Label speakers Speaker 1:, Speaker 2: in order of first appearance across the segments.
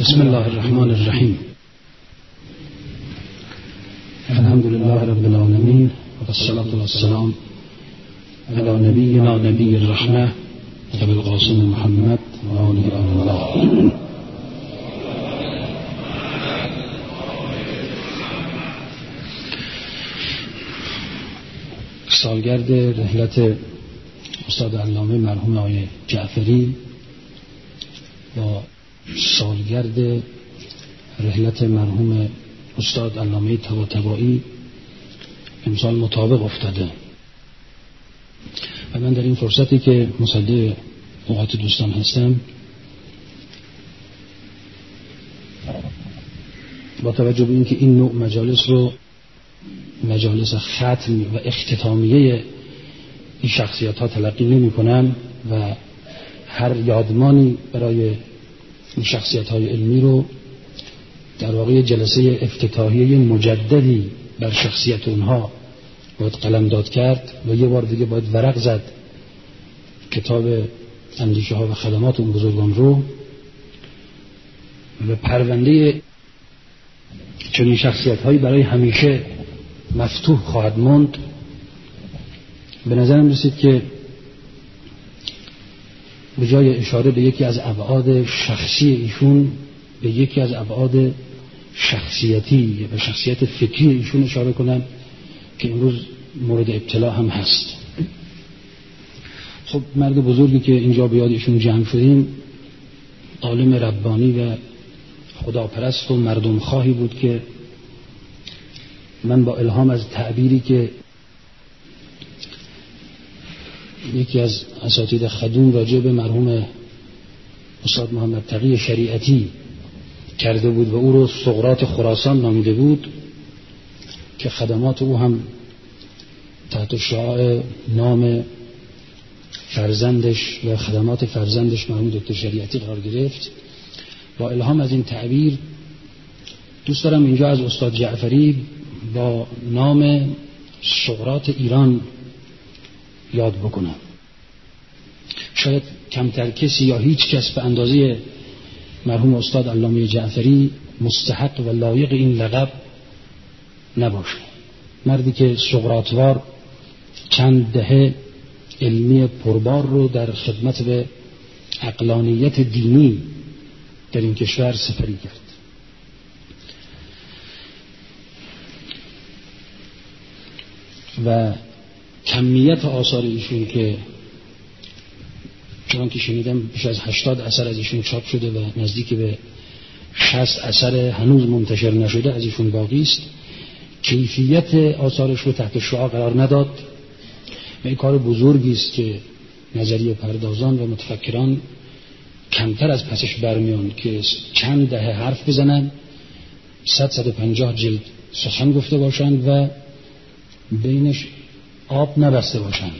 Speaker 1: بسم الله الرحمن الرحیم. الحمد لله رب العالمین و الصلاة والسلام علی نبینا نبی الرحمه ابی القاسم محمد و آله الله. سالگرد رحلت استاد علامه مرحوم آقای جعفری با سالگرد رحلت مرحوم استاد علامه طباطبایی امسال مطابق افتاده و من در این فرصتی که مصدق اوقات دوستان هستم با توجه به اینکه این نوع مجالس رو مجالس ختم و اختتامیه این شخصیت ها تلقی نمی کنن و هر یادمانی برای این شخصیت های علمی رو در واقع جلسه افتتاحیه مجددی بر شخصیت اونها باید قلمداد کرد و یه بار دیگه باید ورق زد کتاب اندیشه ها و خدمات اون بزرگان رو و پرونده چنین شخصیت هایی برای همیشه مفتوح خواهد موند. به نظرم رسید که به جای اشاره به یکی از ابعاد شخصی ایشون به یکی از ابعاد شخصیتی و شخصیت فکری ایشون اشاره کنم که امروز مورد ابتلا هم هست. خب مرد بزرگی که اینجا به یاد ایشون جمع شدیم عالم ربانی و خداپرست و مردم خواهی بود که من با الهام از تعبیری که یکی از اساتید خدوم راجع به مرحوم استاد محمد تقی شریعتی کرده بود و او رو سقراط خراسان نامیده بود که خدمات او هم تحت شعاع نام فرزندش و خدمات فرزندش مرحوم دکتر شریعتی قرار گرفت. با الهام از این تعبیر دوست دارم اینجا از استاد جعفری با نام سقراط ایران یاد بکنم. شاید کمتر کسی یا هیچ کس به اندازه مرحوم استاد علامه جعفری مستحق و لایق این لقب نباشه. مردی که سقراطوار چند دهه علمی پربار رو در خدمت به عقلانیت دینی در این کشور سپری کرد و کمیت آثار ایشون که چون که شنیدم بیش از 80 اثر از ایشون چاپ شده و نزدیک به 60 اثر هنوز منتشر نشده از ایشون باقی است، کیفیت آثارش رو تحت شعاع قرار نداد و این کار بزرگی است که نظریه پردازان و متفکران کمتر از پسش برمیان که چند دهه حرف بزنن 150 جلد سخن گفته باشند و بینش آب نبسته باشند،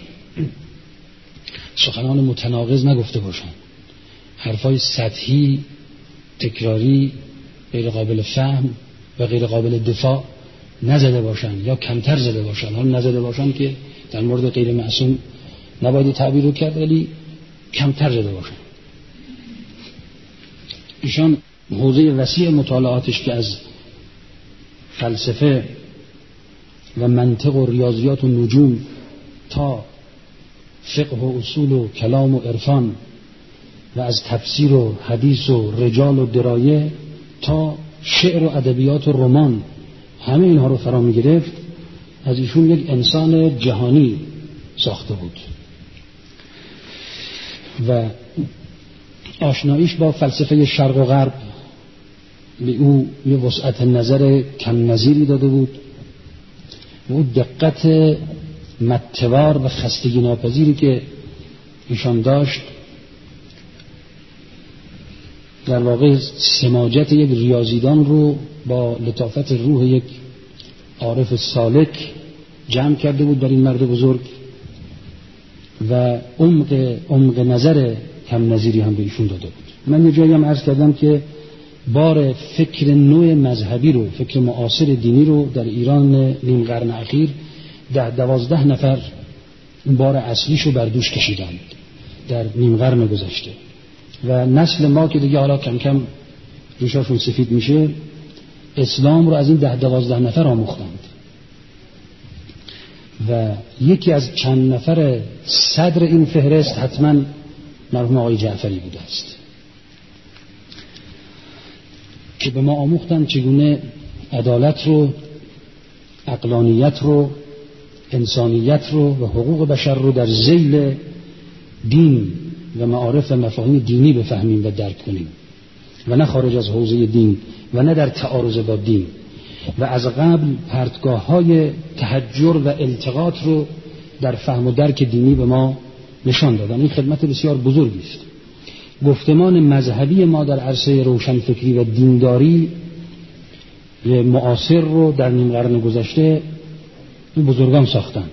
Speaker 1: سخنان متناقض نگفته باشند، حرفای سطحی تکراری غیر قابل فهم و غیر قابل دفاع نزده باشند یا کمتر زده باشند. حالا نزده باشند که در مورد غیر معصوم نباید تعبیر رو کرد ولی کمتر زده باشند. ایشان حوزه وسیع مطالعاتش که از فلسفه و منطق و ریاضیات و نجوم تا فقه و اصول و کلام و عرفان و از تفسیر و حدیث و رجال و درایه تا شعر و ادبیات و رمان همه اینها رو فرا می گرفت. از ایشون یک انسان جهانی ساخته بود و آشناییش با فلسفه شرق و غرب به او یه وسعت نظر کم نظیری داده بود. او دقت متوار و خستگی ناپذیری که ایشان داشت در واقع سماجت یک ریاضیدان رو با لطافت روح یک عارف سالک جمع کرده بود در این مرد بزرگ و عمق نظر کم نظیری هم به ایشون داده بود. من یه جایی هم عرض کردم که بار فکر نوع مذهبی رو، فکر معاصر دینی رو در ایران نیم قرن اخیر 10-12 نفر بار اصلیشو بر دوش کشیدند در نیم قرن گذشته و نسل ما که دیگه حالا کم کم ریشاشون سفید میشه، اسلام رو از این 10-12 نفر آموختند و یکی از چند نفر صدر این فهرست حتما مرحوم آقای جعفری بوده است که به ما آموختند چگونه عدالت رو، عقلانیت رو، انسانیت رو و حقوق بشر رو در ذیل دین و معارف و مفاهیم دینی بفهمیم و درک کنیم و نه خارج از حوزه دین و نه در تعارض با دین. و از قبل پرتگاه‌های تحجر و التقاط رو در فهم و درک دینی به ما نشان دادن. این خدمت بسیار بزرگی است. گفتمان مذهبی ما در عرصه روشنفکری و دینداری معاصر رو در نیم قرن گذشته این بزرگان ساختن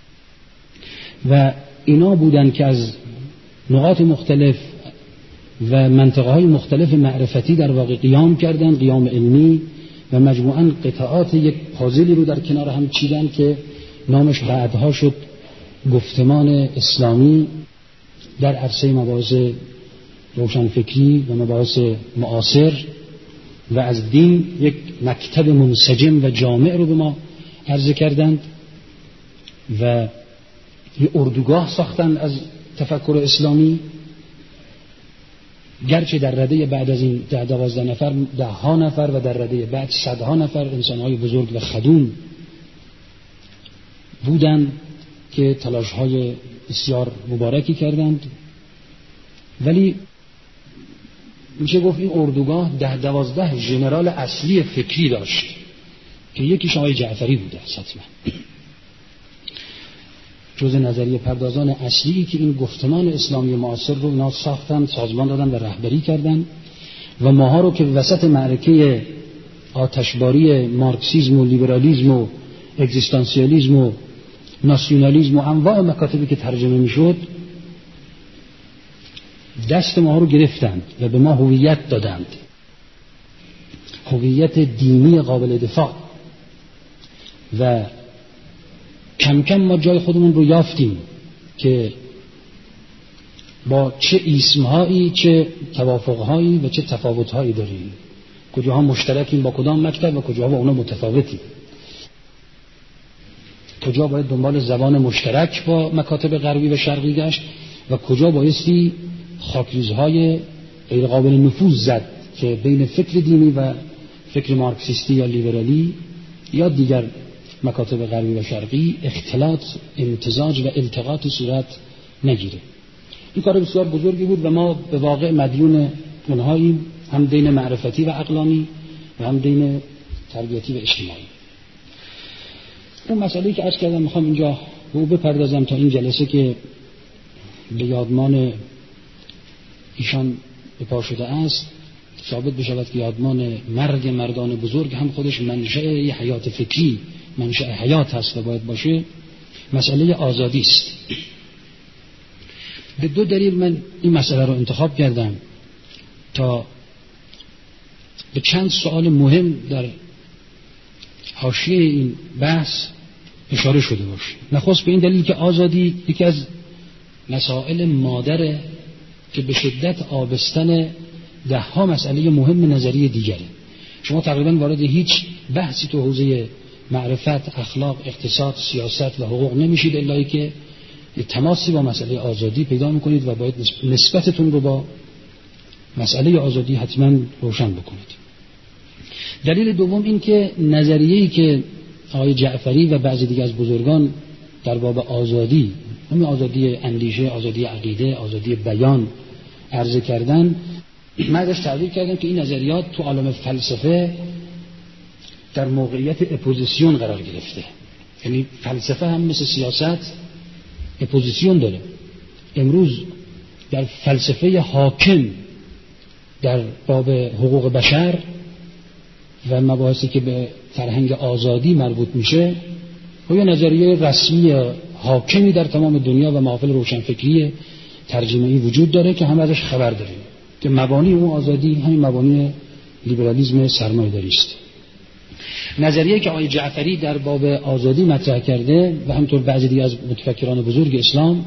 Speaker 1: و اینا بودن که از نقاط مختلف و منطقه‌های مختلف معرفتی در واقع قیام کردن، قیام علمی، و مجموعاً قطعات یک پازلی رو در کنار هم چیدن که نامش بعدها شد گفتمان اسلامی در عرصه مباحث روشنفکری و مباحث معاصر و از دین یک مکتب منسجم و جامع رو به ما عرضه کردند و یه اردوگاه ساختن از تفکر اسلامی، گرچه در رده بعد از این 10-12 نفر 10 نفر و در رده بعد 100 نفر انسان‌های بزرگ و خدوم بودند که تلاش‌های بسیار مبارکی کردند، ولی میشه گفت این اردوگاه 10-12 ژنرال اصلی فکری داشت که یکیش آقای جعفری بوده حتما جز نظریه پردازان اصلی که این گفتمان اسلامی معاصر رو اینا ساختن، سازمان دادن و رهبری کردن و ماها رو که وسط معرکه آتشباری مارکسیسم و لیبرالیسم و اگزیستانسیالیسم و ناسیونالیسم و انواع مکاتبی که ترجمه میشد دست ما رو گرفتند و به ما هویت دادند، هویت دینی قابل دفاع، و کم کم ما جای خودمون رو یافتیم که با چه اسمهایی، چه توافقهایی و چه تفاوتهایی داریم، کجاها مشترکیم با کدام مکتب و کجاها با اونا متفاوتیم، کجا باید دنبال زبان مشترک با مکاتب غربی و شرقی گشت و کجا بایستی خاکریزهای غیر قابل نفوذ زد که بین فکر دینی و فکر مارکسیستی یا لیبرالی یا دیگر مکاتب غربی و شرقی اختلاط، امتزاج و التقاط صورت نگیره. این کار بسیار بزرگی بود و ما به واقع مدیون اونهاییم، هم دین معرفتی و عقلانی و هم دین تربیتی و اجتماعی. اون مسئله‌ای که عرض کردم میخوام اینجا رو بپردازم تا این جلسه که به یادمان ایشان بپا شده است ثابت بشود که یادمان مرگ مردان بزرگ هم خودش منشأ یه حیات فکری، منشأ حیات هست و باید باشه. مسئله آزادی است. به 2 دلیل من این مسئله رو انتخاب کردم تا به چند سوال مهم در حاشیه این بحث اشاره شده باشه. نخست به این دلیل که آزادی یکی از مسائل مادره که به شدت آبستن 10 مسئله مهم نظری دیگره. شما تقریبا وارد هیچ بحثی تو حوزه معرفت، اخلاق، اقتصاد، سیاست و حقوق نمیشید الا که تماسی با مسئله آزادی پیدا میکنید و باید نسبتتون رو با مسئله آزادی حتما روشن بکنید. دلیل دوم این که نظریه‌ای که آقای جعفری و بعضی دیگه از بزرگان در باب آزادی، همین آزادی اندیشه، آزادی عقیده، آزادی بیان عرضه کردن، من ازش تعبیر کردم که این نظریات تو عالم فلسفه در موقعیت اپوزیسیون قرار گرفته. یعنی فلسفه هم مثل سیاست اپوزیسیون داره. امروز در فلسفه حاکم در باب حقوق بشر و مباحثی که به فرهنگ آزادی مربوط میشه یه نظریه رسمی حاکمی در تمام دنیا و محافل روشنفکری ترجمه‌ای وجود داره که هم ازش خبر داریم که مبانی اون آزادی همین مبانی لیبرالیسم سرمایه‌داری است. نظریه که آقای جعفری در باب آزادی مطرح کرده و همطور بعضی دیگه از متفکران بزرگ اسلام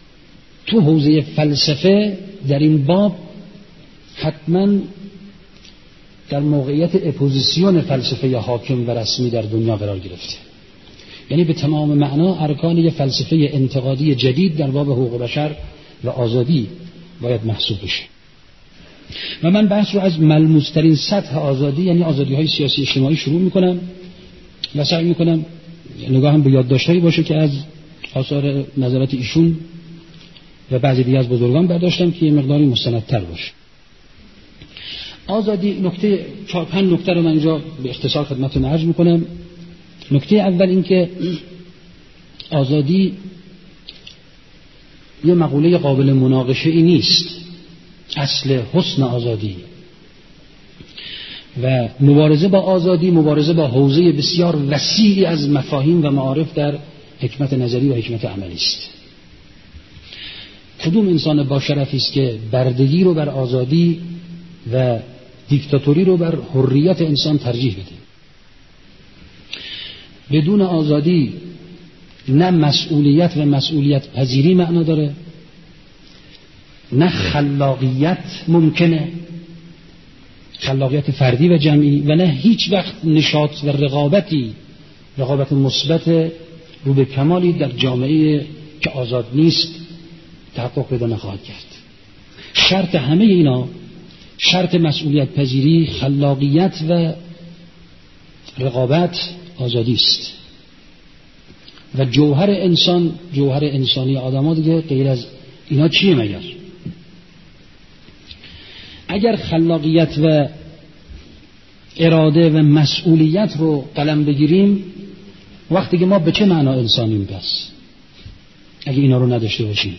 Speaker 1: تو حوزه فلسفه در این باب حتما در موقعیت اپوزیسیون فلسفه حاکم و رسمی در دنیا قرار گرفته. یعنی به تمام معنا ارکان یک فلسفه انتقادی جدید در باب حقوق بشر و آزادی باید محسوب بشه. و من بحث رو از ملموس‌ترین سطح آزادی، یعنی آزادی‌های سیاسی اجتماعی شروع می‌کنم و سعی می‌کنم نگاهم به یادداشت‌هایی باشه که از آثار نظرات ایشون و بعضی دیگه از بزرگان برداشتم که یه مقداری مستندتر باشه. آزادی، نکته 4-5 نکته رو من اینجا به اختصار خدمتتون عرض می‌کنم. نکته اول این که آزادی یه مقوله قابل مناقشه‌ای نیست. اصل حسن آزادی و مبارزه با آزادی مبارزه با حوزه بسیار وسیعی از مفاهیم و معارف در حکمت نظری و حکمت عملی است. کدوم انسان با شرفی است که بردگی رو بر آزادی و دیکتاتوری رو بر حریت انسان ترجیح بده؟ بدون آزادی نه مسئولیت و مسئولیت پذیری معنا داره، نه خلاقیت ممکنه، خلاقیت فردی و جمعی، و نه هیچ وقت نشاط و رقابت مثبت رو به کمالی در جامعه که آزاد نیست تحقق پیدا نخواهد کرد. شرط همه اینا، شرط مسئولیت پذیری، خلاقیت و رقابت، آزادی است. و جوهر انسان، جوهر انسانی آدم‌ها دیگه غیر از اینا چیه مگر؟ اگر خلاقیت و اراده و مسئولیت رو قلم بگیریم، وقتی که ما به چه معنا انسانیم پس؟ اگه اینا رو نداشته باشیم.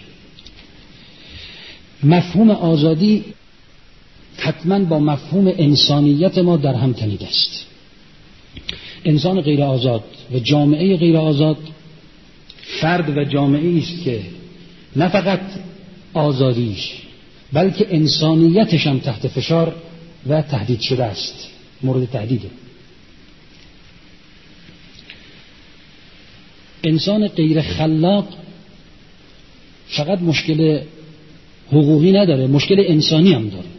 Speaker 1: مفهوم آزادی حتما با مفهوم انسانیت ما در هم تنیده است. انسان غیر آزاد و جامعه غیر آزاد فرد و جامعه است که نه فقط آزادیش بلکه انسانیتش هم تحت فشار و تهدید شده است، مورد تهدیده. انسان غیر خلاق فقط مشکل حقوقی نداره، مشکل انسانی هم داره.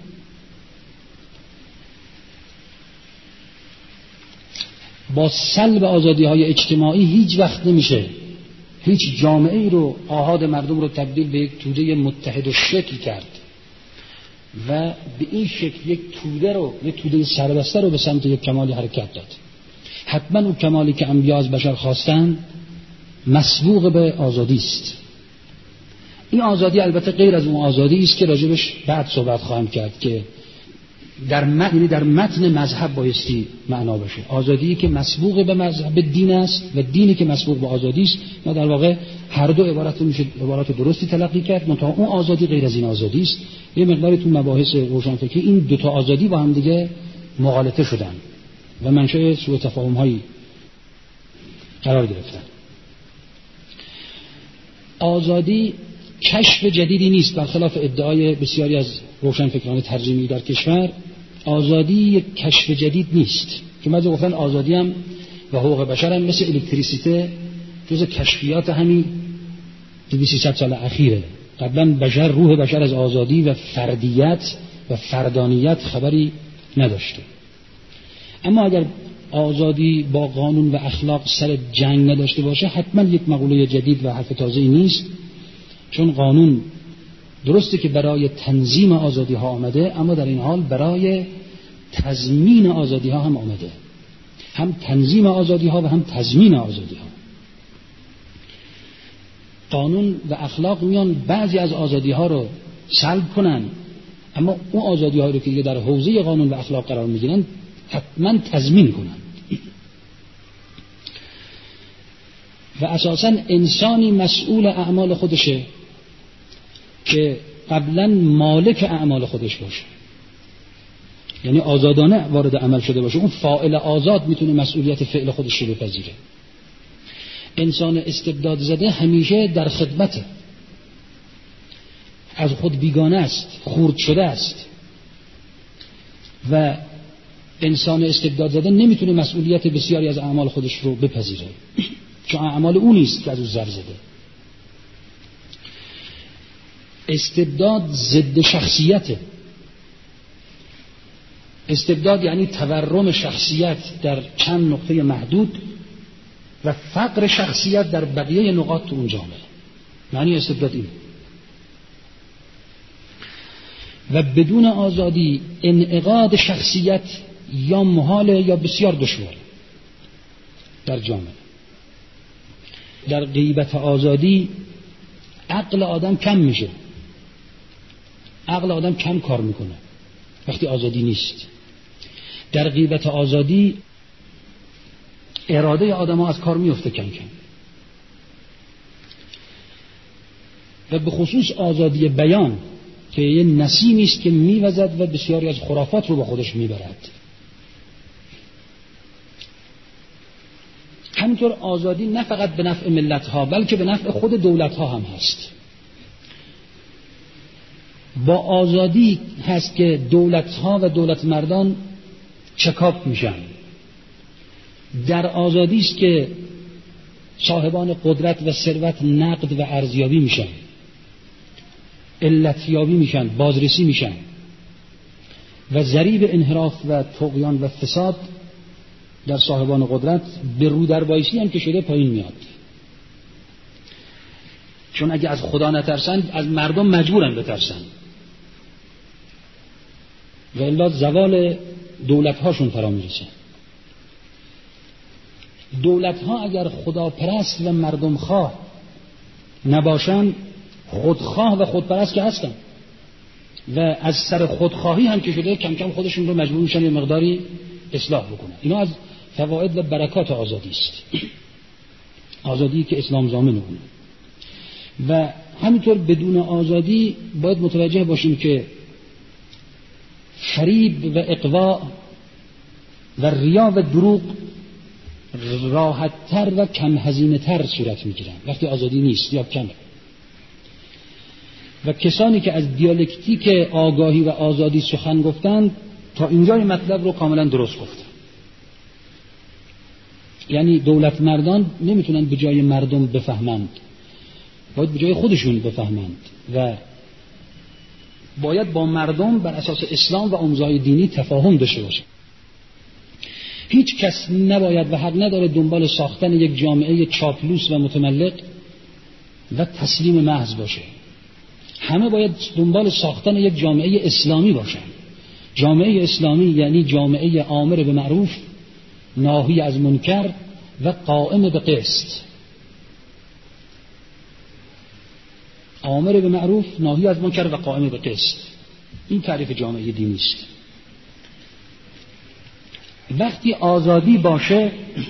Speaker 1: با سلب آزادی‌های اجتماعی هیچ وقت نمیشه هیچ جامعه‌ای رو، آحاد مردم رو تبدیل به یک توده متحد و شکل کرد و به این شکل یک توده سربسته رو به سمت یک کمالی حرکت داد. حتما اون کمالی که انبیا از بشر خواستن مسبوق به آزادی است. این آزادی البته غیر از اون آزادی است که راجبش بعد صحبت خواهم کرد که در متن مذهب بایستی معنا باشه. آزادی که مسبوق به مذهب دین است و دینی که مسبوق به آزادی است. ما در واقع هر دو عبارت درستی تلقی کرد، منتها اون آزادی غیر از این آزادی است. یه مقداری تو مباحث روشنفکری این دو تا آزادی با هم دیگه مغالطه شدن و منشأ سوء تفاهم‌هایی قرار گرفتن. آزادی کشف جدیدی نیست، برخلاف ادعای بسیاری از روشنفکران ترجیحی در کشور. آزادی یک کشف جدید نیست که بعضی گفتن آزادی هم و حقوق بشر هم مثل الکتریسیته جز کشفیات همین 200 سال اخیره. قبلا روح بشر از آزادی و فردیت و فردانیت خبری نداشته. اما اگر آزادی با قانون و اخلاق سر جنگ نداشته باشه، حتما یک مقوله جدید و حرف تازه‌ای نیست، چون قانون درسته که برای تنظیم آزادی ها آمده، اما در این حال برای تضمین آزادی ها هم آمده، هم تنظیم آزادی ها و هم تضمین آزادی ها. قانون و اخلاق میان بعضی از آزادی ها رو سلب کنن، اما اون آزادی ها رو که در حوزه قانون و اخلاق قرار میگیرن حتما تضمین کنن. و اساساً انسانی مسئول اعمال خودشه که قبلا مالک اعمال خودش باشه، یعنی آزادانه وارد عمل شده باشه. اون فاعل آزاد میتونه مسئولیت فعل خودش رو بپذیره. انسان استبداد زده همیشه در خدمته، از خود بیگانه است، خرد شده است و انسان استبداد زده نمیتونه مسئولیت بسیاری از اعمال خودش رو بپذیره، چون اعمال اون نیست که از او زر زده. استبداد ضد شخصیته. استبداد یعنی تورم شخصیت در چند نقطه محدود و فقر شخصیت در بقیه نقاط تو اون جامعه. معنی استبداد اینه. و بدون آزادی انعقاد شخصیت یا محاله یا بسیار دشواره در جامعه. در غیبت آزادی عقل آدم کم میشه، عقل آدم کم کار میکنه وقتی آزادی نیست. در غیبت آزادی اراده آدم ها از کار میفته کم کم. و به خصوص آزادی بیان که یه نسیمی است که میوزد و بسیاری از خرافات رو با خودش میبرد. همینطور آزادی نه فقط به نفع ملت ها بلکه به نفع خود دولت ها هم هست. با آزادی هست که دولت ها و دولت مردان چکاپ میشن. در آزادی است که صاحبان قدرت و ثروت نقد و ارزیابی میشن، علتیابی میشن، بازرسی میشن و ضریب انحراف و طغیان و فساد در صاحبان قدرت به رو در بایسی هم که شده پایین میاد. چون اگه از خدا نترسن از مردم مجبورن بترسن و الا زوال دولت هاشون فرا میرسه. دولت ها اگر خداپرست و مردم خواه نباشن خودخواه و خودپرست که هستن و از سر خودخواهی هم که شده کم کم خودشون رو مجبور میشن یه مقداری اصلاح بکنن. اینا از فواید و برکات آزادی است، آزادی که اسلام ضامن اونه. و همینطور بدون آزادی باید متوجه باشیم که فریب و اغوا و ریا و دروغ راحت‌تر و کم هزینه‌تر صورت می‌گیرن وقتی آزادی نیست یا کمه. و کسانی که از دیالکتیک آگاهی و آزادی سخن گفتند تا اینجای مطلب رو کاملا درست گفتن. یعنی دولت مردان نمیتونن به جای مردم بفهمند، باید به جای خودشون بفهمند و باید با مردم بر اساس اسلام و آموزهای دینی تفاهم داشته باشه. هیچ کس نباید و حق نداره دنبال ساختن یک جامعه چاپلوس و متملق و تسلیم محض باشه. همه باید دنبال ساختن یک جامعه اسلامی باشن. جامعه اسلامی یعنی جامعه آمر به معروف، ناهی از منکر و قائم به قسط. آمر به معروف، ناهی از منکر و قائم به قسط. این تعریف جامعه دینی است. وقتی آزادی باشه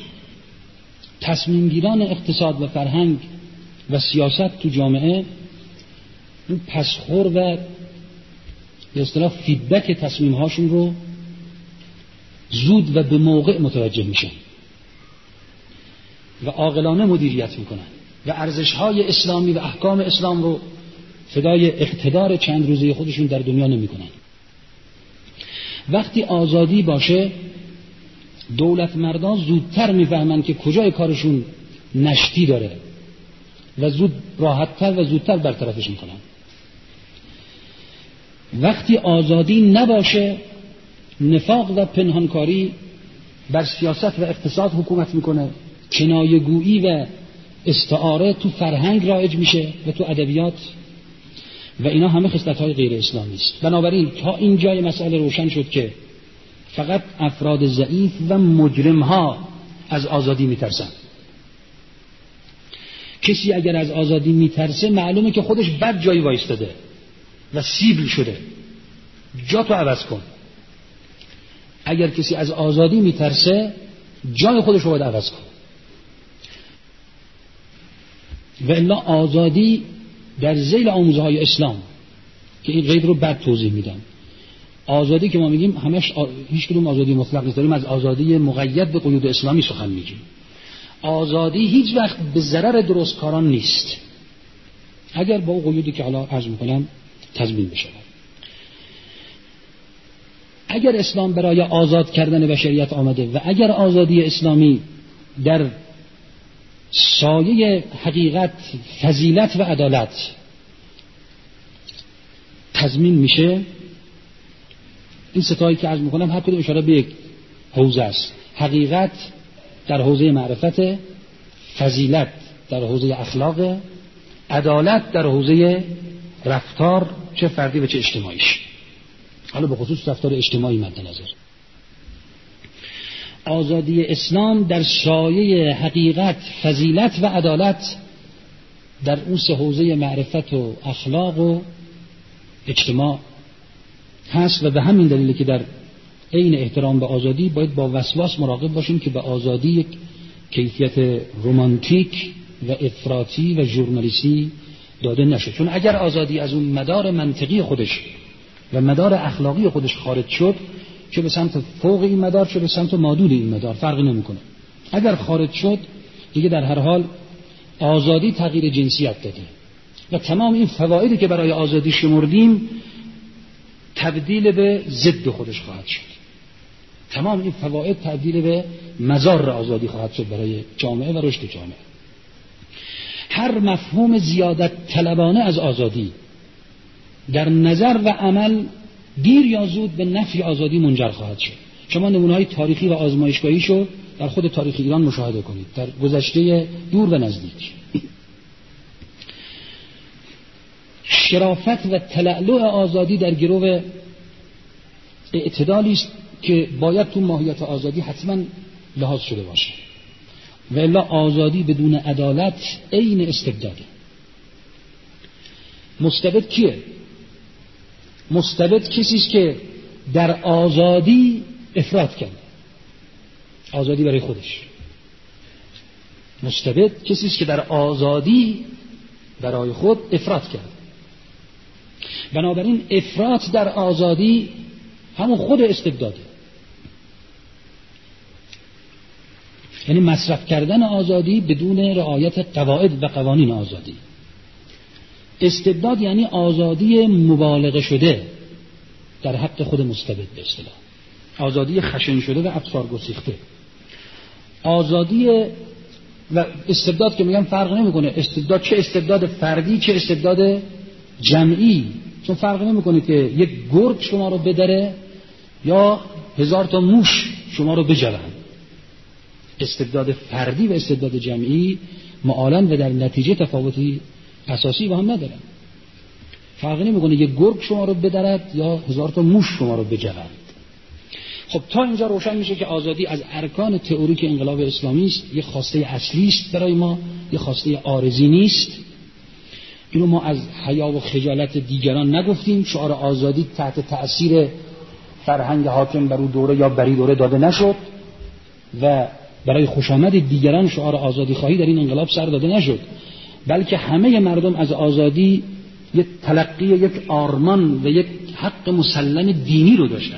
Speaker 1: تصمیم گیران اقتصاد و فرهنگ و سیاست تو جامعه اون پسخور و به اصطلاح فیدبک تصمیم هاشون رو زود و به موقع متوجه میشن و عاقلانه مدیریت میکنن و ارزش‌های اسلامی و احکام اسلام رو فدای اقتدار چند روزه خودشون در دنیا نمیکنن. وقتی آزادی باشه دولت مردان زودتر میفهمن که کجای کارشون نشتی داره و زود راحتتر و زودتر برطرفش میکنن. وقتی آزادی نباشه نفاق و پنهانکاری بر سیاست و اقتصاد حکومت میکنه، کنایه‌گویی و استعاره تو فرهنگ رایج میشه و تو ادبیات و اینا همه خصلت‌های غیر اسلامی است. بنابراین تا این جای مسئله روشن شد که فقط افراد ضعیف و مجرم‌ها از آزادی میترسن. کسی اگر از آزادی میترسه معلومه که خودش بد جایی وایستاده و سیبل شده. جا تو عوض کن. اگر کسی از آزادی میترسه جای خودش رو باید عوض کن. و الا آزادی در ذیل آموزهای اسلام که این قید رو بعد توضیح میدم. آزادی که ما میگیم همش هیچ کدوم آزادی مطلق نیست، داریم از آزادی مقید به قیود اسلامی سخن میگیم. آزادی هیچ وقت به ضرر درستکاران نیست اگر با قیودی که حالا عرض میکنم تضمین بشه. اگر اسلام برای آزاد کردن بشریت آمده و اگر آزادی اسلامی در سایه حقیقت، فضیلت و عدالت تضمین میشه این ستایی که عرض میکنم هر کدوم اشاره به یک حوزه است. حقیقت در حوزه معرفت، فضیلت در حوزه اخلاق، عدالت در حوزه رفتار چه فردی و چه اجتماعیش. حالا به خصوص رفتار اجتماعی مد نظر. آزادی اسلام در سایه حقیقت، فضیلت و عدالت در اون سه حوزه معرفت و اخلاق و اجتماع هست و به همین دلیله که در عین احترام به آزادی باید با وسواس مراقب باشیم که به آزادی یک کیفیت رمانتیک و افراطی و ژورنالیستی داده نشه. چون اگر آزادی از اون مدار منطقی خودش و مدار اخلاقی خودش خارج شد، چه به سمت فوق این مدار چه به سمت مادول این مدار فرقی نمیکنه. اگر خارج شد دیگه در هر حال آزادی تغییر جنسیت داده و تمام این فوایدی که برای آزادی شمردیم تبدیل به ضد خودش خواهد شد. تمام این فواید تبدیل به مضار آزادی خواهد شد برای جامعه و رشد جامعه. هر مفهوم زیادت طلبانه از آزادی در نظر و عمل دیر یا زود به نفی آزادی منجر خواهد شد. شما نمونه‌های تاریخی و آزمایشگاهیشو در خود تاریخ ایران مشاهده کنید، در گذشته دور و نزدیک. شرافت و تلألؤ آزادی در گرو اعتدالی است که باید تو ماهیت آزادی حتما لحاظ شده باشه. و الا آزادی بدون عدالت عین استبداده. مستبد کیه؟ مستبد کسی است که در آزادی افراط کرد، آزادی برای خودش. مستبد کسی است که در آزادی برای خود افراط کرد. بنابراین افراط در آزادی همون خود استبداده، یعنی مصرف کردن آزادی بدون رعایت قواعد و قوانین آزادی. استبداد یعنی آزادی مبالغه شده در حق خود مستبد، به اصطلاح آزادی خشن شده و ابصار گسیخته. آزادی و استبداد که میگم فرق نمیکنه استبداد چه استبداد فردی چه استبداد جمعی، چون فرق نمیکنه که یک گرگ شما رو بدره یا 1000 تا موش شما رو بجرن. استبداد فردی و استبداد جمعی معالن و در نتیجه تفاوتی اساسی با هم ندارن. فرق نمیکنه یک گرگ شما رو بدرد یا 1000 تا موش شما رو بجرد. خب تا اینجا روشن میشه که آزادی از ارکان تئوریک انقلاب اسلامی است، یک خواسته اصلی است برای ما، یک خواسته عارضی نیست. اینو ما از حیا و خجالت دیگران نگفتیم. شعار آزادی تحت تأثیر فرهنگ حاکم بر او دوره یا بری دوره داده نشد و برای خوشامد دیگران شعار آزادی خواهی در این انقلاب سر داده نشد، بلکه همه مردم از آزادی یک تلقی، یک آرمان و یک حق مسلم دینی رو داشتن.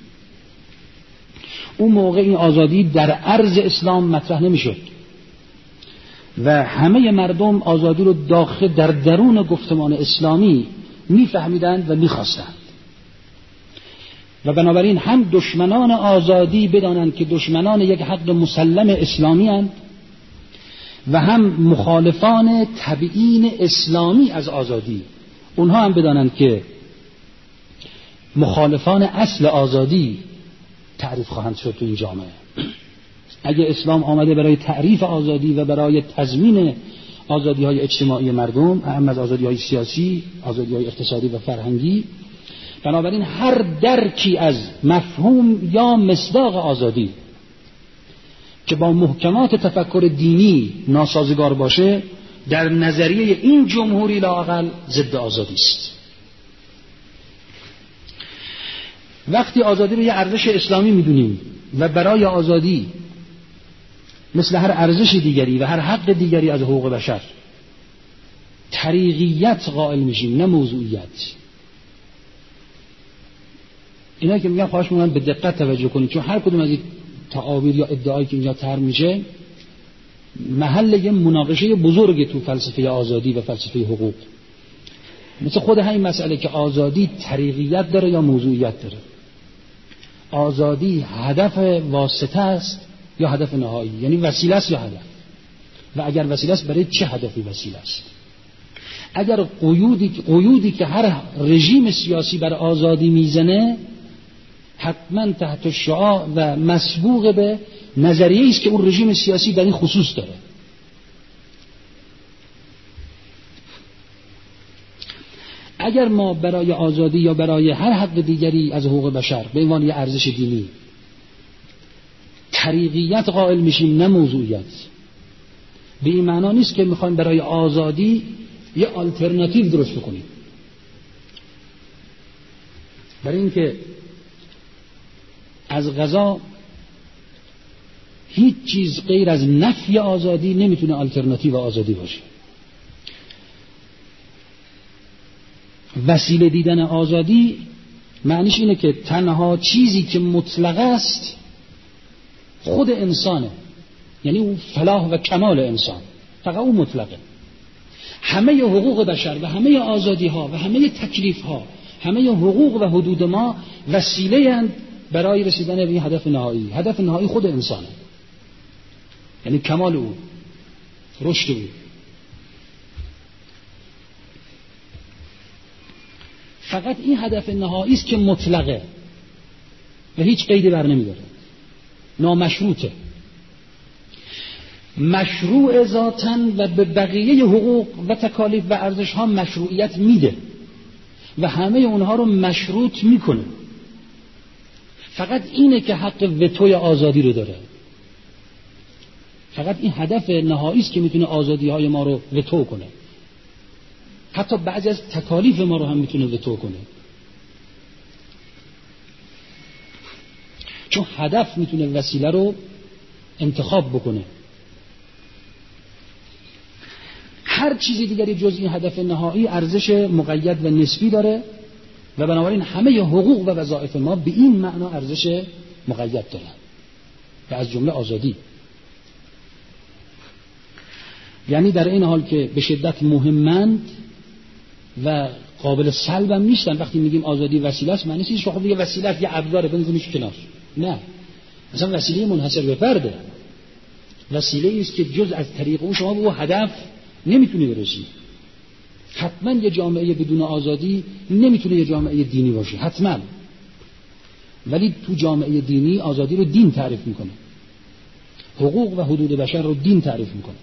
Speaker 1: اون موقع این آزادی در عرض اسلام مطرح نمیشد و همه مردم آزادی رو داخل در درون گفتمان اسلامی میفهمیدند و میخواستند و بنابراین هم دشمنان آزادی بدانند که دشمنان یک حق مسلم اسلامی هستند و هم مخالفان تبیین اسلامی از آزادی اونها هم بدانند که مخالفان اصل آزادی تعریف خواهند شد تو این جامعه. اگه اسلام آمده برای تعریف آزادی و برای تضمین آزادی‌های اجتماعی مردم، اهم از آزادی‌های سیاسی، آزادی‌های اقتصادی و فرهنگی، بنابراین هر درکی از مفهوم یا مصداق آزادی که با محکمات تفکر دینی ناسازگار باشه در نظریه این جمهوری لااقل ضد آزادی است. وقتی آزادی رو یه ارزش اسلامی میدونیم و برای آزادی مثل هر ارزش دیگری و هر حق دیگری از حقوق بشر طریقیت قائل میشیم نه موضوعیت. اینا که میگم خواهش میکنم به دقت توجه کنید، چون هر کدوم از این تعابیر یا ادعایی که اینجا طرح میشه محل یه مناقشه بزرگی تو فلسفه آزادی و فلسفه حقوق. مثل خود همین مسئله که آزادی طریقیت داره یا موضوعیت داره. آزادی هدف واسطه است یا هدف نهایی، یعنی وسیله است یا هدف، و اگر وسیله است برای چه هدفی وسیله است. اگر قیودی که هر رژیم سیاسی بر آزادی میزنه حتما تحت شعاع و مسبوق به نظریه‌ای است که اون رژیم سیاسی در این خصوص داره. اگر ما برای آزادی یا برای هر حق دیگری از حقوق بشر به عنوان یه ارزش دینی طریقیت قائل میشیم نه موضوعیت، به این معنا نیست که میخوایم برای آزادی یه آلترناتیو درست کنیم. برای اینکه از قضا هیچ چیز غیر از نفی آزادی نمیتونه آلترناتیو آزادی باشه. وسیله دیدن آزادی معنیش اینه که تنها چیزی که مطلق است خود انسانه، یعنی اون فلاح و کمال انسان، فقط اون مطلقه. همه حقوق بشر و همه آزادی ها و همه تکلیف ها، همه حقوق و حدود ما وسیله اند برای رسیدن به این هدف نهایی. هدف نهایی خود انسانه، یعنی کمال او، رشد او. فقط این هدف نهایی است که مطلقه و هیچ قیدی بر نمی‌داره، نامشروطه. مشروع ذاتاً و به بقیه حقوق و تکالیف و ارزش ها مشروعیت میده و همه اونها رو مشروط میکنه. فقط اینه که حق وتوی آزادی رو داره. فقط این هدف نهایی است که میتونه آزادی های ما رو وتو کنه. حتی بعضی از تکالیف ما رو هم میتونه وتو کنه، چون هدف میتونه وسیله رو انتخاب بکنه. هر چیزی دیگری جز این هدف نهایی ارزش مقید و نسبی داره و بنابراین همه حقوق و وظایف ما به این معنا ارزش مقید دارن و از جمله آزادی. یعنی در این حال که به شدت مهمند و قابل سلب هم نیستن. وقتی میگیم آزادی وسیله است معنی نیست شما یه وسیله است، یه ابزار بنزینش کنار. نه، مثلا وسیله منحصر به فرده، وسیله است که جز از طریق اون شما به اون هدف نمیتونی برسی. حتما یه جامعه بدون آزادی نمیتونه یه جامعه دینی باشه، حتما. ولی تو جامعه دینی آزادی رو دین تعریف میکنه، حقوق و حدود بشر رو دین تعریف میکنه.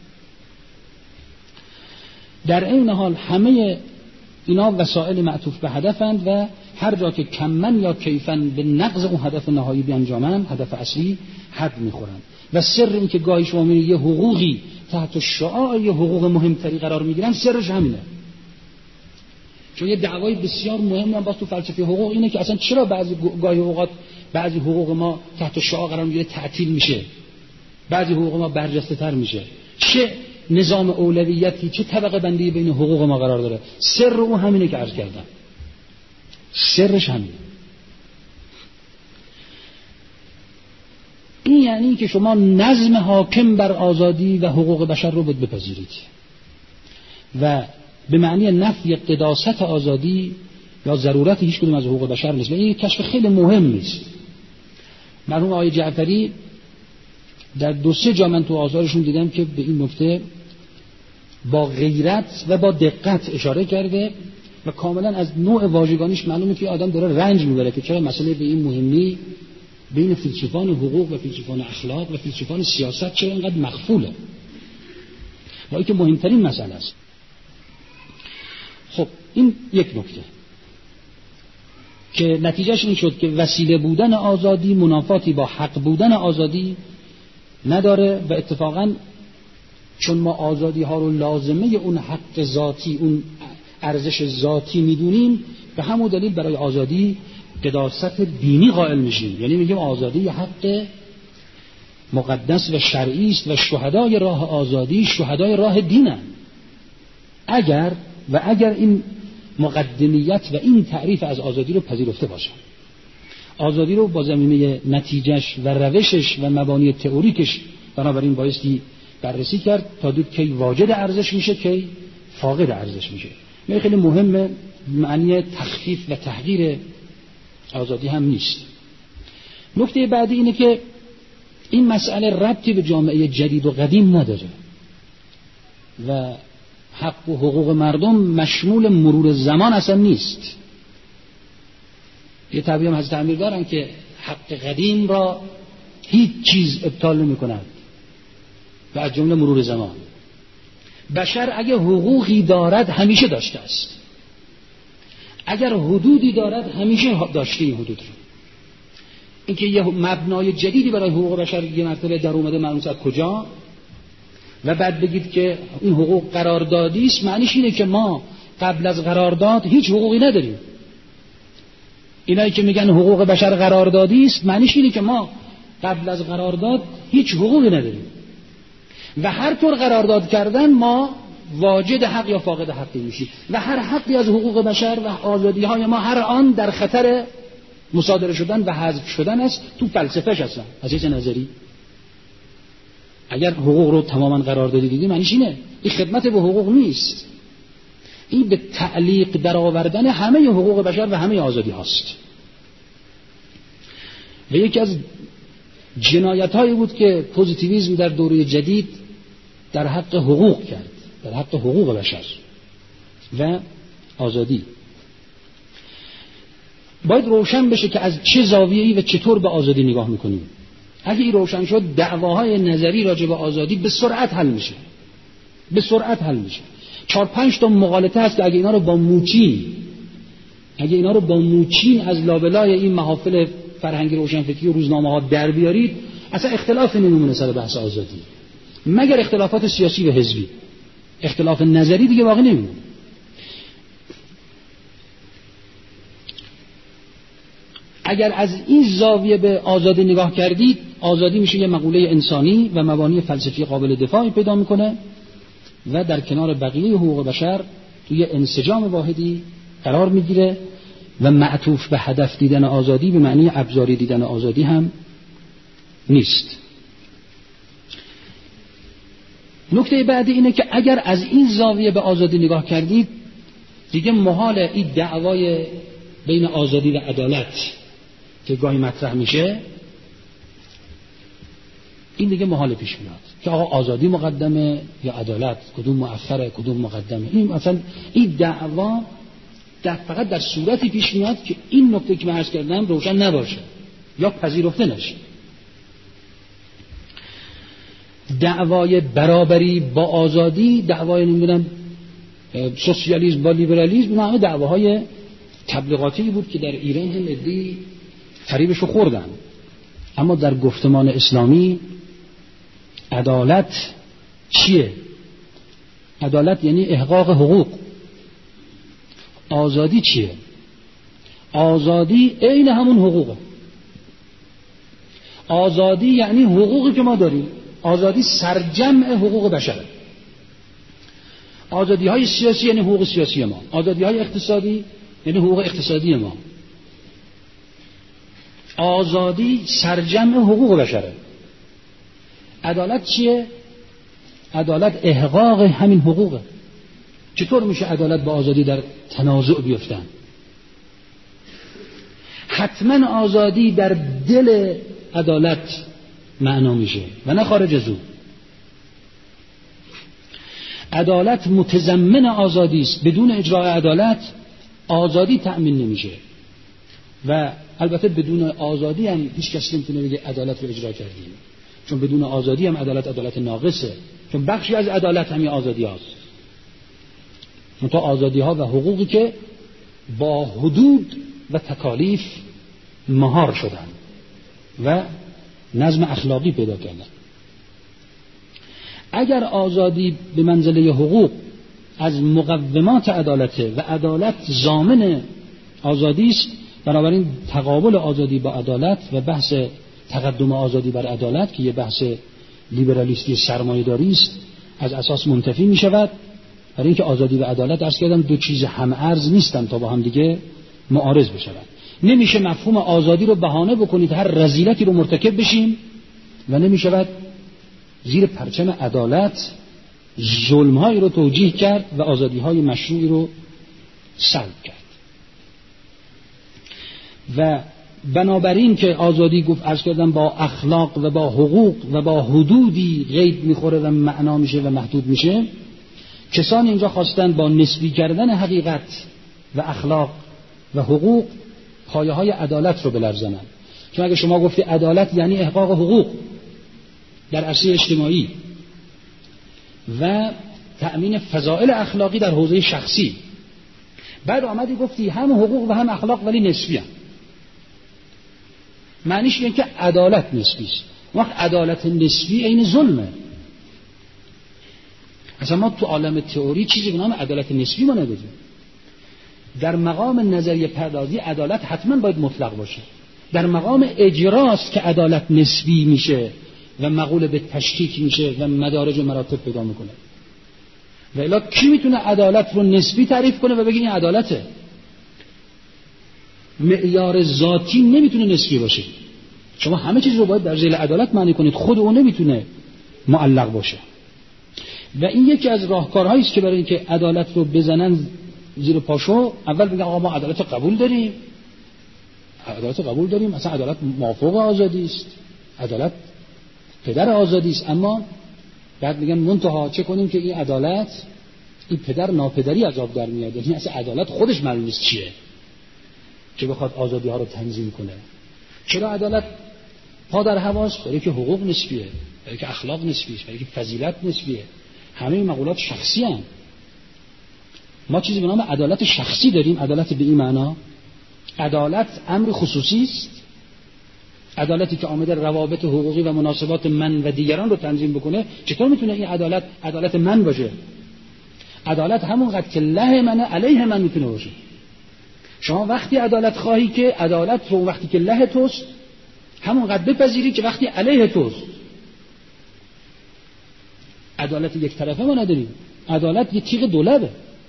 Speaker 1: در این حال همه اینا وسائل معطوف به هدفند و هر جا که کمن یا کیفن به نقض اون هدف نهایی بیانجامن، هدف اصلی، حد میخورن. و سر این که گاهی شما میبینید یه حقوقی تحت شعاع یه حقوق مهمتری قرار میگیرن، سرش همینه. چون یه دعوای بسیار مهمی هم باز تو فلسفه حقوق اینه که اصلا چرا گاهی اوقات بعضی حقوق ما تحت شعاع قرار میگیره تعطیل میشه، بعضی حقوق ما برجسته تر میشه، چه نظام اولویتی، چه طبقه بندی بین حقوق ما قرار داره. سر او همینه که عرض کردم، سرش همینه. این یعنی که شما نظم حاکم بر آزادی و حقوق بشر رو باید بپذیرید و به معنی نفی قداست آزادی یا ضرورت هیچ کدوم از حقوق بشر نیست. و این کشف خیلی مهم نیست. مرحوم آقای جعفری در 2-3 جا من تو آثارشون دیدم که به این نکته با غیرت و با دقت اشاره کرده و کاملا از نوع واژگانیش معلومه که آدم داره رنج میبره که چرا مسئله به این مهمی بین فیلسوفان حقوق و فیلسوفان اخلاق و فیلسوفان سیاست چرا اینقدر مخفوله، با اینکه مهمترین مسئله است. خب این یک نکته که نتیجهش این شد که وسیله بودن آزادی منافاتی با حق بودن آزادی نداره و اتفاقاً چون ما آزادی ها رو لازمه اون حق ذاتی، اون ارزش ذاتی میدونیم، به همون دلیل برای آزادی قداست دینی قائل میشیم. یعنی میگیم آزادی یه حق مقدس و شرعی است و شهدای راه آزادی شهدای راه دینن. اگر این مقدمیت و این تعریف از آزادی رو پذیرفته باشه، آزادی رو با زمینه نتیجهش و روشش و مبانی تئوریکش بنابراین بایستی بررسی کرد تا دید کی واجد ارزش میشه کی فاقد ارزش میشه. این خیلی مهمه، معنی تخفیف و تحقیر آزادی هم نیست. نکته بعدی اینه که این مسئله ربطی به جامعه جدید و قدیم نداره و حق و حقوق مردم مشمول مرور زمان اصلا نیست. یه تعبیر هم حضرت امیر دارن که حق قدیم را هیچ چیز ابطال نمی کند و از جمله مرور زمان. بشر اگر حقوقی دارد همیشه داشته است، اگر حدودی دارد همیشه داشته این حدود رو. اینکه یه مبنای جدیدی برای حقوق بشر یه مرتبه در اومده معلوم از کجا و بعد بگید که این حقوق قراردادی است، معنیش اینه که ما قبل از قرارداد هیچ حقوقی نداریم. اینایی که میگن حقوق بشر قراردادی است، معنیش اینه که ما قبل از قرارداد هیچ حقوقی نداریم و هر طور قرارداد کردن ما واجد حق یا فاقد حقی میشیم و هر حقی از حقوق بشر و آزادی‌های ما هر آن در خطر مصادره شدن و حذف شدن است. تو فلسفه‌اش اصلا از چه نظری اگر حقوق رو تماما قراردادی دیدیم معنیش اینه این خدمت به حقوق نیست، این به تعلیق در آوردن همه حقوق بشر و همه آزادی هاست. و یکی از جنایت‌هایی بود که پوزیتیویسم در دوره جدید در حق حقوق کرد، در حق حقوق بشر و آزادی. باید روشن بشه که از چه زاویه‌ای و چطور به آزادی نگاه می‌کنیم. اگه این روشن شد دعواهای نظری راجع به آزادی به سرعت حل میشه، به سرعت حل میشه. 4-5 تا مقالطه هست که اگه اینا رو با موچین از لابلای این محافل فرهنگی روشنفکری و روزنامه‌ها در بیارید اصلا اختلاف نمیمونه سر بحث آزادی، مگر اختلافات سیاسی و حزبی. اختلاف نظری دیگه باقی نمیمونه. اگر از این زاویه به آزادی نگاه کردید، آزادی میشه یه مقوله انسانی و مبانی فلسفی قابل دفاعی پیدا میکنه و در کنار بقیه حقوق بشر توی انسجام واحدی قرار میگیره و معطوف به هدف دیدن آزادی به معنی ابزاری دیدن آزادی هم نیست. نکته بعدی اینه که اگر از این زاویه به آزادی نگاه کردید دیگه محال این دعوای بین آزادی و عدالت که گاهی مطرح میشه این دیگه محال پیش میاد که آقا آزادی مقدمه یا عدالت، کدوم مؤخره کدوم مقدمه. این مثلا این دعوا فقط در صورتی پیش میاد که این نکته که من عرض کردم روشن نباشه یا پذیرفته نشه. دعوای برابری با آزادی، دعوای نمیدونم سوسیالیسم با لیبرالیسم، اینا همه دعواهای تبلیغاتی بود که در ایران هم عده‌ای فریبشو خوردن. اما در گفتمان اسلامی عدالت چیه؟ عدالت یعنی احقاق حقوق. آزادی چیه؟ آزادی عین همون حقوقه. آزادی یعنی حقوقی که ما داریم. آزادی سرجمع حقوق بشره. آزادی های سیاسی یعنی حقوق سیاسی ما، آزادی های اقتصادی یعنی حقوق اقتصادی ما. آزادی سرجمع حقوق بشره. عدالت چیه؟ عدالت احقاق همین حقوقه. چطور میشه عدالت با آزادی در تنازع بیفتن؟ حتما آزادی در دل عدالت معنا میشه و نه خارج از او. عدالت متضمن آزادی است. بدون اجرای عدالت آزادی تأمین نمیشه و البته بدون آزادی هم هیچ کس نمیتونه بگه عدالت رو اجرا کردیم، چون بدون آزادی هم عدالت ناقصه، چون بخشی از عدالت همین آزادی هاست. منتها آزادی ها و حقوقی که با حدود و تکالیف مهار شدن و نظم اخلاقی پیدا کردن. اگر آزادی به منزله حقوق از مقومات عدالته و عدالت ضامن آزادی است، بنابراین تقابل آزادی با عدالت و بحث تقدم آزادی بر عدالت که یه بحث لیبرالیستی سرمایه‌داری است از اساس منتفی می شود، برای اینکه آزادی و عدالت عرض کردم دو چیز هم ارز نیستن تا با هم دیگه معارض بشوند. نمیشه مفهوم آزادی رو بهانه بکنید هر رذیلتی رو مرتکب بشیم و نمیشود زیر پرچم عدالت ظلم‌هایی رو توجیه کرد و آزادی‌های مشروعی رو سلب کرد. و بنابراین که آزادی گفت عرض کردم با اخلاق و با حقوق و با حدودی قید میخوره و معنا میشه و محدود میشه، کسان اینجا خواستن با نسبی کردن حقیقت و اخلاق و حقوق پایه‌های عدالت رو بلرزانن. چون اگه شما گفتی عدالت یعنی احقاق حقوق در عرصه اجتماعی و تأمین فضائل اخلاقی در حوزه شخصی، بعد آمدی گفتی هم حقوق و هم اخلاق ولی نسبی هم، معنیش اینه که عدالت نسبی است. وقت عدالت نسبی عین ظلمه. اصلا ما تو عالم تئوری چیزی به نام عدالت نسبی ما نداریم. در مقام نظریه پردازی عدالت حتما باید مطلق باشه. در مقام اجراست که عدالت نسبی میشه و مقول به تشکیک میشه و مدارج و مراتب پیدا میکنه. و الا کی میتونه عدالت رو نسبی تعریف کنه و بگه این عدالته؟ معیار ذاتی نمیتونه نسبی باشه. شما همه چیز رو باید در ذیل عدالت معنی کنید، خود اون نمیتونه معلق باشه. و این یکی از راهکارهایی است که برای اینکه عدالت رو بزنن زیر پاشو، اول بگن آقا ما عدالت قبول داریم، عدالت قبول داریم، اصلا عدالت موافق آزادی است، عدالت پدر آزادی است، اما بعد میگن منتها چه کنیم که این عدالت این پدر ناپدری از آب در میاد. یعنی اصلا عدالت خودش معلوم نیست چیه که بخواد آزادی ها رو تنظیم کنه. چرا عدالت پا در هواست؟ برای که حقوق نسبیه، برای که اخلاق نسبیه، برای که فضیلت نسبیه. همه این مقولات شخصی هستند. ما چیزی به نام عدالت شخصی داریم. عدالت به این معنا عدالت امر خصوصی است، عدالتی که آمده روابط حقوقی و مناسبات من و دیگران رو تنظیم بکنه. چطور میتونه این عدالت من باشه؟ عدالت همونقدر که له منه علیه من میتونه باشه. شما وقتی عدالت خواهی که عدالت رو وقتی که له توست همونقدر بپذیری که وقتی علیه توست. عدالت یک طرفه ما نداریم. عدالت یه تیغ دولبه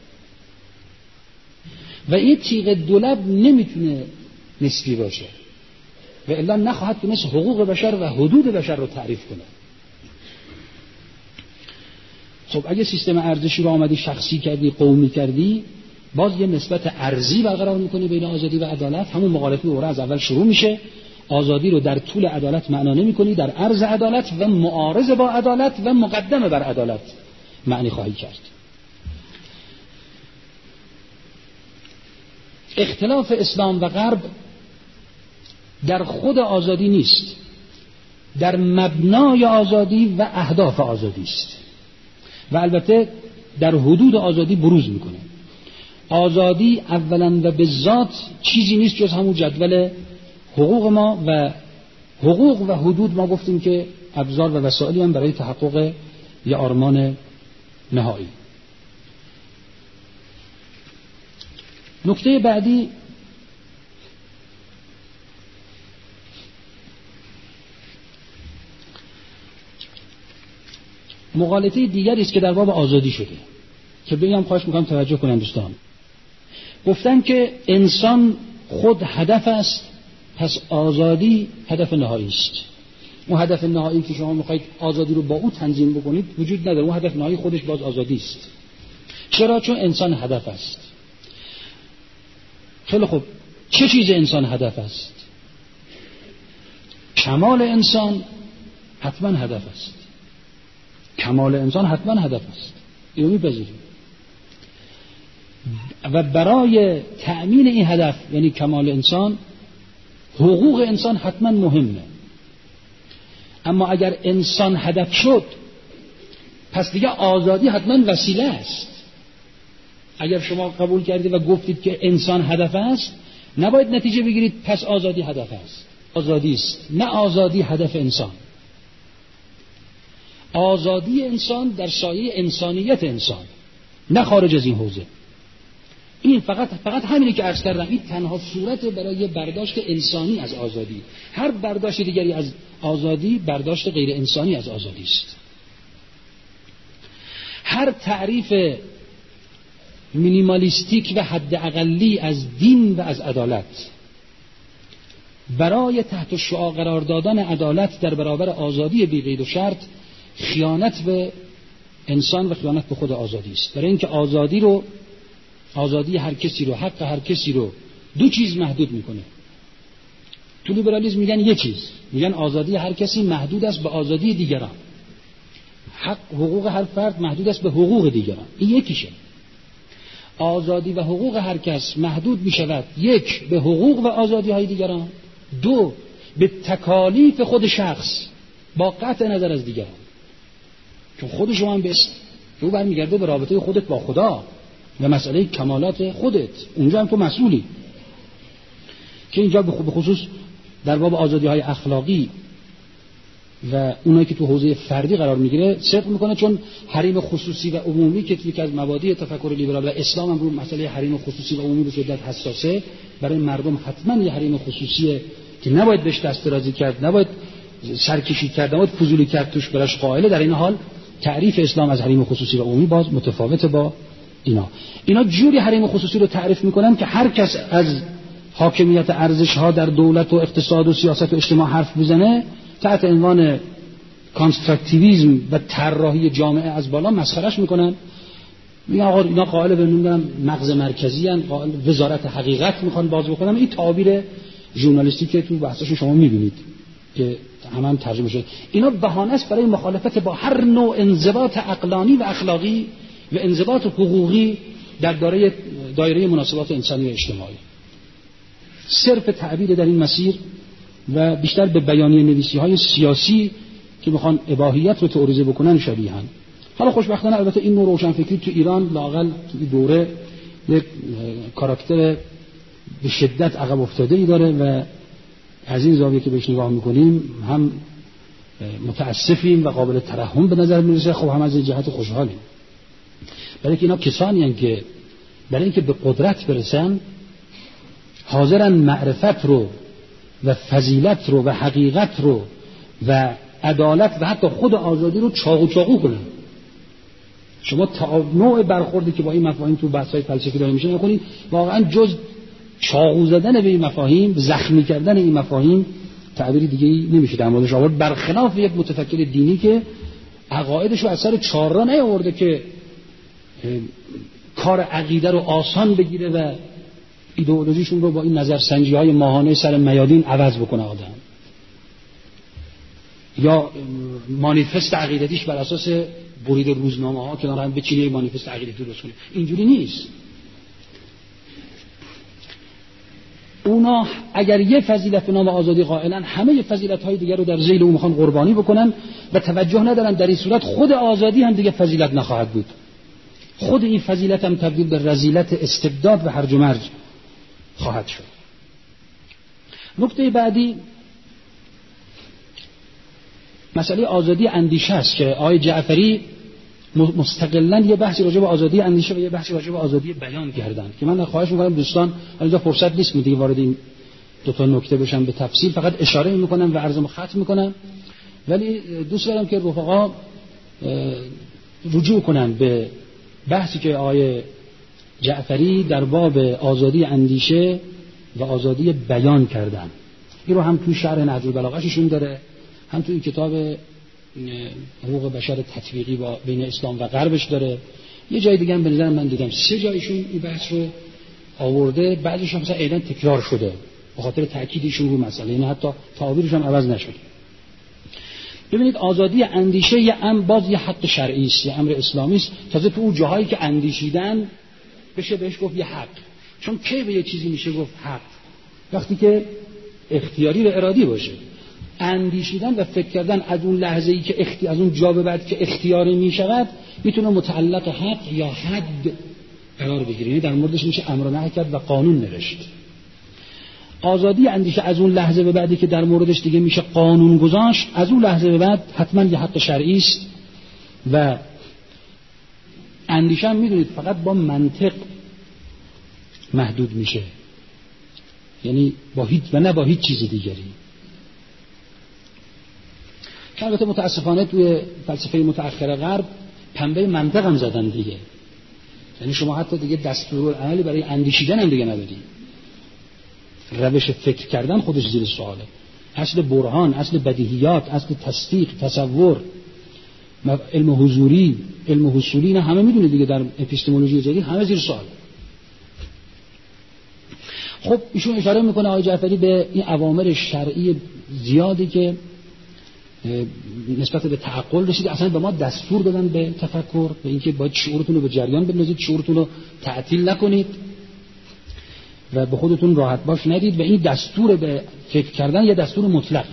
Speaker 1: و این تیغ دولب نمیتونه نسبی باشه و الا نخواهد تونست حقوق بشر و حدود بشر رو تعریف کنه. خب اگه سیستم ارزشی رو آمدی شخصی کردی، قومی کردی، باز یه نسبت ارزی برقرار میکنی بین آزادی و عدالت. همون مقالطه دوره از اول شروع میشه. آزادی رو در طول عدالت معنا نمیکنی، در عرض عدالت و معارض با عدالت و مقدمه بر عدالت معنی خواهی کرد. اختلاف اسلام و غرب در خود آزادی نیست، در مبنای آزادی و اهداف آزادی است و البته در حدود آزادی بروز میکنه. آزادی اولا و به ذات چیزی نیست جز همون جدول حقوق ما و حقوق و حدود ما گفتیم که ابزار و وسایلی هم برای تحقق یه آرمان نهایی. نکته بعدی مقالطه دیگری است که در باب آزادی شده که بگم خواهش میکنم توجه کنن دوستان. گفتن که انسان خود هدف است، پس آزادی هدف نهایی است. اون هدف نهایی که شما میخواید آزادی رو با او تنظیم بکنید وجود نداره. اون هدف نهایی خودش باز آزادی است. چرا؟ چون انسان هدف است. خیلی خوب، چه چیز انسان هدف است؟ کمال انسان حتما هدف است. کمال انسان حتما هدف است. اینو میپذیریم. و برای تأمین این هدف یعنی کمال انسان، حقوق انسان حتما مهمه. اما اگر انسان هدف شد پس دیگه آزادی حتما وسیله است. اگر شما قبول کردید و گفتید که انسان هدف است، نباید نتیجه بگیرید پس آزادی هدف است. آزادی است، نه آزادی هدف انسان. آزادی انسان در سایه انسانیت انسان، نه خارج از این حوزه. این فقط همینی که عرض کردم. این تنها صورت برای برداشت انسانی از آزادی. هر برداشت دیگری از آزادی برداشت غیر انسانی از آزادی است. هر تعریف مینیمالیستیک و حد اقلی از دین و از عدالت برای تحت شعاع قرار دادن عدالت در برابر آزادی بی قید و شرط خیانت به انسان و خیانت به خود آزادی است. برای اینکه آزادی هر کسی رو، حق هر کسی رو دو چیز محدود میکنه. تو لیبرالیسم میگن یه چیز، میگن آزادی هر کسی محدود است به آزادی دیگران. حقوق هر فرد محدود است به حقوق دیگران. این یکیشه. آزادی و حقوق هر کس محدود میشود، یک به حقوق و آزادی های دیگران، دو به تکالیف خود شخص با قطع نظر از دیگران، چون خود شما هم بست او برمیگرده به رابطه خودت با خدا و مسئله کمالات خودت، اونجا هم تو مسئولی. که اینجا به خصوص در باب آزادی‌های اخلاقی و اونایی که تو حوزه فردی قرار میگیره صدق میکنه، چون حریم خصوصی و عمومی که یکی از مبادی تفکر لیبرال و اسلام هم رو مسئله حریم خصوصی و عمومی به شدت حساسه، برای مردم حتما یه حریم خصوصیه که نباید بهش دست درازی کرد، نباید سرکشی کرد، نباید فضولی کرد توش براش قائله. در این حال تعریف اسلام از حریم خصوصی و عمومی باز متفاوته با اینا جوری حریم خصوصی رو تعریف میکنن که هر کس از حاکمیت ارزش‌ها در دولت و اقتصاد و سیاست و اجتماع حرف بزنه تحت عنوان کانستراکتیویسم و طراحی جامعه از بالا مسخرهش میکنن. میگن آقا اینا قائل به نمیدونم مغز مرکزی ان، قائل وزارت حقیقت میخوان باز بکنن. این تعابیر ژورنالیستی که تو بحثاشون شما میبینید که هم ترجمه شده. اینا بهانه است برای مخالفت با هر نوع انضباط عقلانی و اخلاقی و انضباط حقوقی در دایره مناسبات انسانی و اجتماعی. صرف تعبیر در این مسیر و بیشتر به بیانیه نویسی‌های سیاسی که میخوان اباحیت رو تعریض بکنن شبیهن. حالا خوشبختانه البته این نوع روشنفکری تو ایران لااقل تو این دوره یک کاراکتر به شدت عقب افتاده‌ای داره و از این زاویه که بهش نگاه میکنیم هم متاسفیم و قابل ترحم به نظر میرسه، خب هم از این جهت خوشحالیم. برای اینکه اینا کسانی هستند که برای اینکه به قدرت برسن حاضرن معرفت رو و فضیلت رو و حقیقت رو و عدالت و حتی خود آزادی رو چاقو کنن. شما نوع برخوردی که با این مفاهیم تو بحث‌های فلسفی داره میشه نکنید، واقعا جز چاقو زدن به این مفاهیم، زخمی کردن این مفاهیم تعبیری دیگه‌ای نمیشه در موردش آورد، برخلاف یک متفکر دینی که عقایدش رو از سر چهارراه نیاورده که کار عقیده رو آسان بگیره و ایدئولوژیشون رو با این نظرسنجی‌های ماهانه سر میادین عوض بکنه آدم، یا مانیفست عقیدتیش بر اساس برید روزنامه‌ها که دارن بچینه مانیفست عقیدتی درست کنه. اینجوری نیست. اونا اگر یه فضیلت به نام آزادی قائلن، همه فضیلت‌های دیگر رو در ذیل اون میخوان قربانی بکنن و توجه ندارن در این صورت خود آزادی هم دیگه فضیلت نخواهد بود. خود این فضیلت هم تبدیل به رذیلت استبداد و هرج و مرج خواهد شد. نکته بعدی مسئله آزادی اندیشه است که آقای جعفری مستقلاً یه بحثی راجع به آزادی اندیشه و یه بحثی راجع به آزادی بیان کردن که من خواهش می‌کنم دوستان، اینجا فرصت نیست دیگه وارد این دو تا نکته بشم به تفصیل، فقط اشاره می‌کنم و عرضم ختم می‌کنم، ولی دوست دارم که رفقا رجوع کنن به بحثی که آقای جعفری در باب آزادی اندیشه و آزادی بیان کردن. این رو هم توی شرح نهج البلاغه‌شون داره، هم توی کتاب حقوق بشر تطبیقی با بین اسلام و غربش داره. یه جای دیگه هم به نظر من دیدم 3 جایشون این بحث رو آورده، بعضیش هم مثلا عیداً تکرار شده به خاطر تأکیدشون رو مسئله، یعنی حتی تعابیرش هم عوض نشده. ببینید آزادی اندیشه باز یه حق شرعی است، یه امر اسلامی است. تازه تو اون جاهایی که اندیشیدن بشه بهش گفت یه حق، چون کی به یه چیزی میشه گفت حق؟ وقتی که اختیاری و ارادی باشه. اندیشیدن و فکر کردن از اون لحظه‌ای که از اون جا به بعد که اختیاری میشود میتونه متعلق حق یا حد قرار بگیره، یعنی در موردش میشه امر و نهی کرد و قانون نوشت. آزادی اندیشه از اون لحظه به بعدی که در موردش دیگه میشه قانون گذاشت، از اون لحظه به بعد حتما یه حق شرعی است و اندیشه هم میدونید فقط با منطق محدود میشه، یعنی با هیچ و نه با هیچ چیز دیگری. که البته متاسفانه توی فلسفه متأخر غرب پنبه منطق هم زدن دیگه، یعنی شما حتی دیگه دستورالعملی برای اندیشیدن هم دیگه نداری. روش فکر کردن خودش زیر سواله. اصل برهان، اصل بدیهیات، اصل تصدیق، تصور، علم حضوری، علم حصولی، اینا همه میدونید دیگه در اپیستمولوژی جدید همه زیر سوال. خب ایشون اشاره میکنه آقای جعفری به این اوامر شرعی زیادی که نسبت به تعقل رسید، اصلا به ما دستور دادن به تفکر، به اینکه باید شعورتون رو به جریان بندازید، شعورتون رو تعطیل نکنید و به خودتون راحت باش ندید و این دستور به فکر کردن یه دستور مطلق.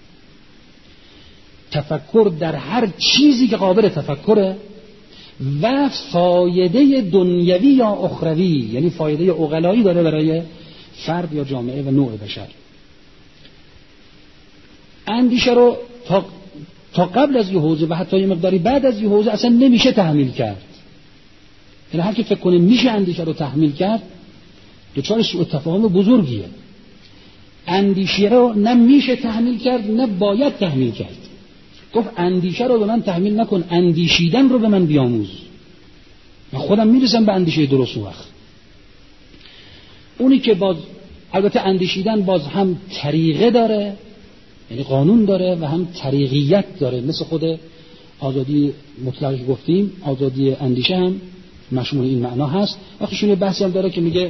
Speaker 1: تفکر در هر چیزی که قابل تفکره و فایده دنیوی یا اخروی، یعنی فایده عقلایی داره برای فرد یا جامعه و نوع بشر. اندیشه رو تا قبل از یه حوزه و حتی یه مقداری بعد از یه حوزه اصلا نمیشه تحمیل کرد. یعنی هر کی فکر کنه میشه اندیشه رو تحمیل کرد دچار سوء تفاهم بزرگیه. اندیشه رو نه میشه تحمیل کرد نه باید تحمیل کرد. گفت اندیشه رو به من تحمیل نکن، اندیشیدن رو به من بیاموز. من خودم میرسم به اندیشه درست وقت. اونی که باز البته اندیشیدن باز هم طریقه داره، یعنی قانون داره، و هم طریقیت داره. مثل خود آزادی مطلقی گفتیم، آزادی اندیشه هم مشمول این معنا هست. وقتی شما بحثی هم داره که میگه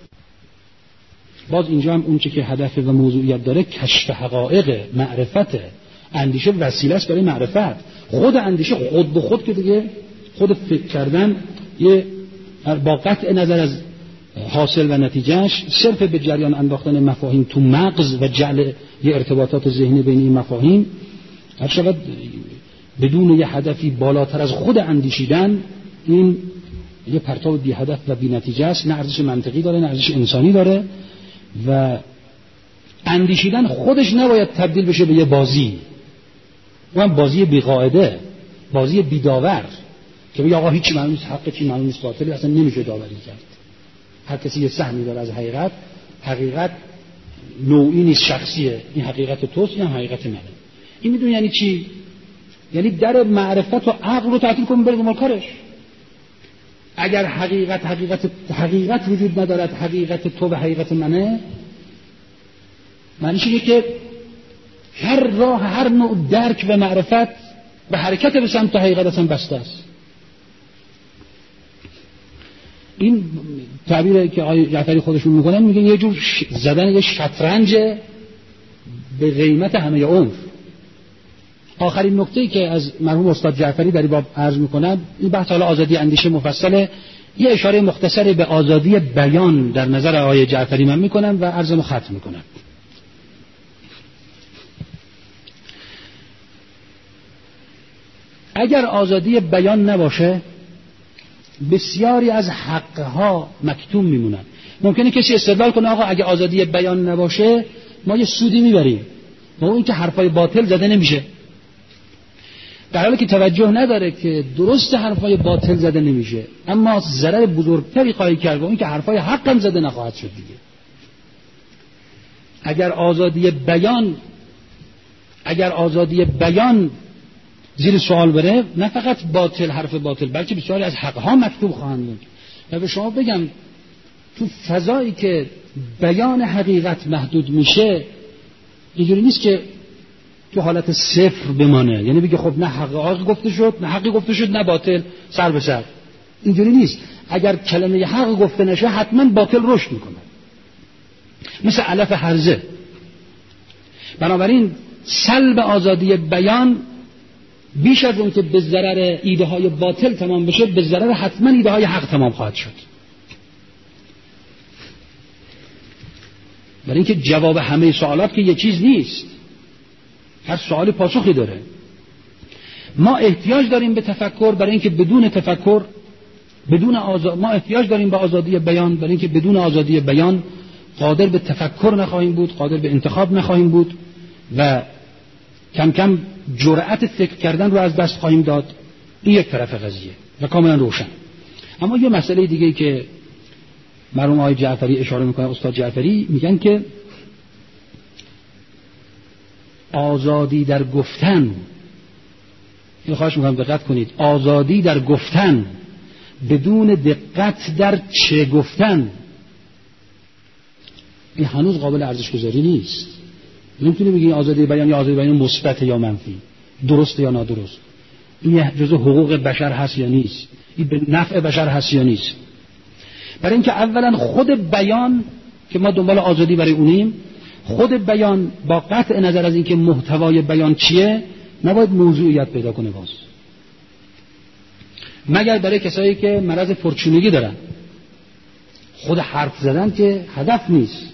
Speaker 1: باز اینجا هم اون چه که هدف و موضوعیت داره کشف حقایق معرفت. اندیشه وسیله است برای معرفت. خود اندیشه خود به خود که دیگه خود فکر کردن یه با قطع نظر از حاصل و نتیجهش صرف به جریان انداختن مفاهیم تو مغز و جعل یه ارتباطات ذهنی بین این مفاهیم هر شود بدون یه هدفی بالاتر از خود اندیشیدن، این یه پرتاب بی هدف و بی نتیجه است. نه ارزش منطقی داره نه ارزش انسانی داره. و اندیشیدن خودش نباید تبدیل بشه به یه بازی، اون بازی بی قاعده، بازی بی داور که بگه آقا هیچی معلوم نیست حق چی معلوم نیست باطلی، اصلا نمیشه داوری کرد. هر کسی یه سهمی داره از حقیقت. حقیقت نوعی نیست، شخصیه. این حقیقت توست، این حقیقت منه. این میدونی یعنی چی؟ یعنی در معرفت و عقل رو تعطیل کنیم بره دنبال کارش. اگر حقیقت وجود ندارد، حقیقت تو و حقیقت منه، معنیش اینه که هر راه، هر نوع درک و معرفت و حرکت به سمت حقیقت اصلا بسته است. این تعبیری که آقای جعفری خودشون میکنن، میگن یه جور زدن یه شطرنج به قیمت همه عمر. آخرین نکته‌ای که از مرحوم استاد جعفری در این باب عرض میکنم، این بحث حالا آزادی اندیشه مفصله، یه اشاره مختصری به آزادی بیان در نظر آقای جعفری من میکنم و عرضمو ختم میکنم. اگر آزادی بیان نباشه بسیاری از حقها مکتوم میمونن. ممکنه کسی استدلال کنه آقا اگه آزادی بیان نباشه ما یه سودی میبریم، و اون که حرفای باطل زده نمیشه. در حالی که توجه نداره که درست حرفای باطل زده نمیشه، اما ضرر بزرگتری خواهی کرد و اون که حرفای حق هم زده نخواهد شد دیگه. اگر آزادی بیان زیر سوال بره، نه فقط باطل، حرف باطل، بلکه بسیاری از حقها مکتوب خواهند بود. و به شما بگم تو فضایی که بیان حقیقت محدود میشه، اینجوری نیست که تو حالت صفر بمانه، یعنی بگه خب نه حق گفته شد، نه حقی گفته شد، نه باطل، سر به سر. اینجوری نیست. اگر کلمه حق گفته نشه حتما باطل رشد میکنه، مثل علف هرزه. بنابراین سلب آزادی بیان بیش از اون که به ضرر ایده های باطل تمام بشه، به ضرر حتما ایده های حق تمام خواهد شد. برای اینکه جواب همه سوالات که یه چیز نیست، هر سوالی پاسخی داره. ما احتیاج داریم به تفکر، برای اینکه بدون تفکر ما احتیاج داریم به آزادی بیان، برای اینکه بدون آزادی بیان قادر به تفکر نخواهیم بود، قادر به انتخاب نخواهیم بود و کم کم جرأت فکر کردن رو از دست خواهیم داد. این یک طرف قضیه و کاملا روشن. اما یه مسئله دیگه‌ای که مرحوم آقای جعفری اشاره میکنه، استاد جعفری میگن که آزادی در گفتن، این خواهش میکنم دقت کنید، آزادی در گفتن بدون دقت در چه گفتن، این هنوز قابل ارزش گذاری نیست. نمیتونی بگی آزادی بیان یا آزادی بیان مثبت یا منفی، درست یا نادرست، این جزء حقوق بشر هست یا نیست، این به نفع بشر هست یا نیست. برای اینکه اولا خود بیان که ما دنبال آزادی برای اونیم، خود بیان با قطع نظر از اینکه محتوای بیان چیه نباید موضوعیت پیدا کنه باز، مگر برای کسایی که مرض پرچونگی دارن. خود حرف زدن که هدف نیست.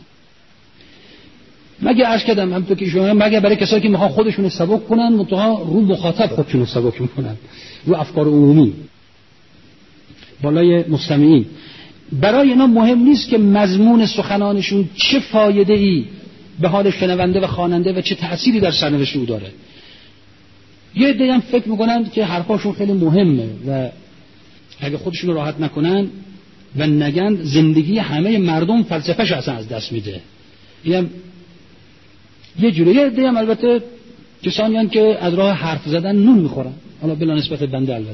Speaker 1: مگه عرض کردم همونطور که شما مگه برای کسایی که میخوان خودشون سبک کنن منتها رو مخاطب خودشون سبک میکنن، رو افکار عمومی بالای مستمعین. برای اینا مهم نیست که مضمون سخنانشون چه فایده ای به حال شنونده و خواننده و چه تأثیری در سرنوشت او داره. یه عده هم فکر میکنن که حرفاشون خیلی مهمه و اگه خودشون رو راحت نکنن و نگن زندگی همه مردم فلسفه‌ش اصلا از دست میده. اینم یه جوری. یه عده هم البته کسانی هستند که از راه حرف زدن نون میخورن، حالا بلا نسبت بنده البته.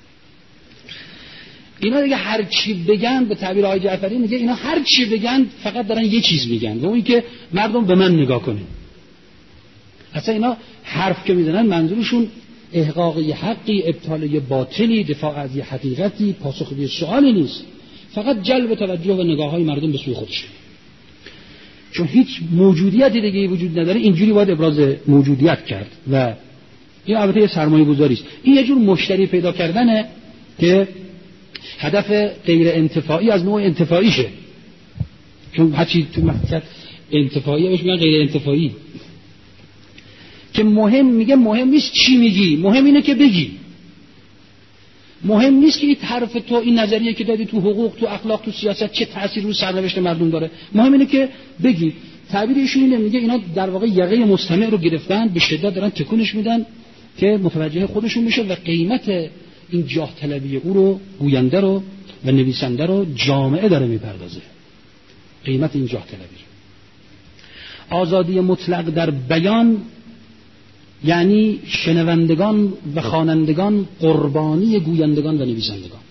Speaker 1: اینا دیگه هر چی بگن، به تعبیر آقای جعفری میگه اینا هر چی بگن فقط دارن یه چیز میگن و اون که مردم به من نگاه کنین. اصلا اینا حرف که میزنن منظورشون احقاق یه حقی، ابطال یه باطلی، دفاع از یه حقیقتی، پاسخ به سوالی نیست، فقط جلب توجه و نگاه‌های مردم به سوی خودشون. چون هیچ موجودیتی دیگه وجود نداره، اینجوری باید ابراز موجودیت کرد و این البته یه سرمایه‌گذاری است. این یه جور مشتری پیدا کردنه که هدف غیر انتفاعی از نوع انتفاعیشه. چون هرچی تو مقصد انتفاعی بهش میگن غیر انتفاعی. که مهم نیست چی میگی، مهم اینه که بگی. مهم نیست که این حرف تو، این نظریه که دادی تو حقوق، تو اخلاق، تو سیاست چه تأثیری رو سرنوشت مردم داره. مهم اینه که بگی. تعبیر ایشون اینه، میگه اینا در واقع یقه مستمع رو گرفتن، به شدت دارن تکونش میدن که متوجه خودشون بشه و قیمت این جاه طلبی او رو، گوینده رو و نویسنده رو جامعه داره میپردازه. قیمت این جاه طلبی. آزادی مطلق در بیان یعنی شنوندگان و خوانندگان قربانی گویندگان و نویسندگان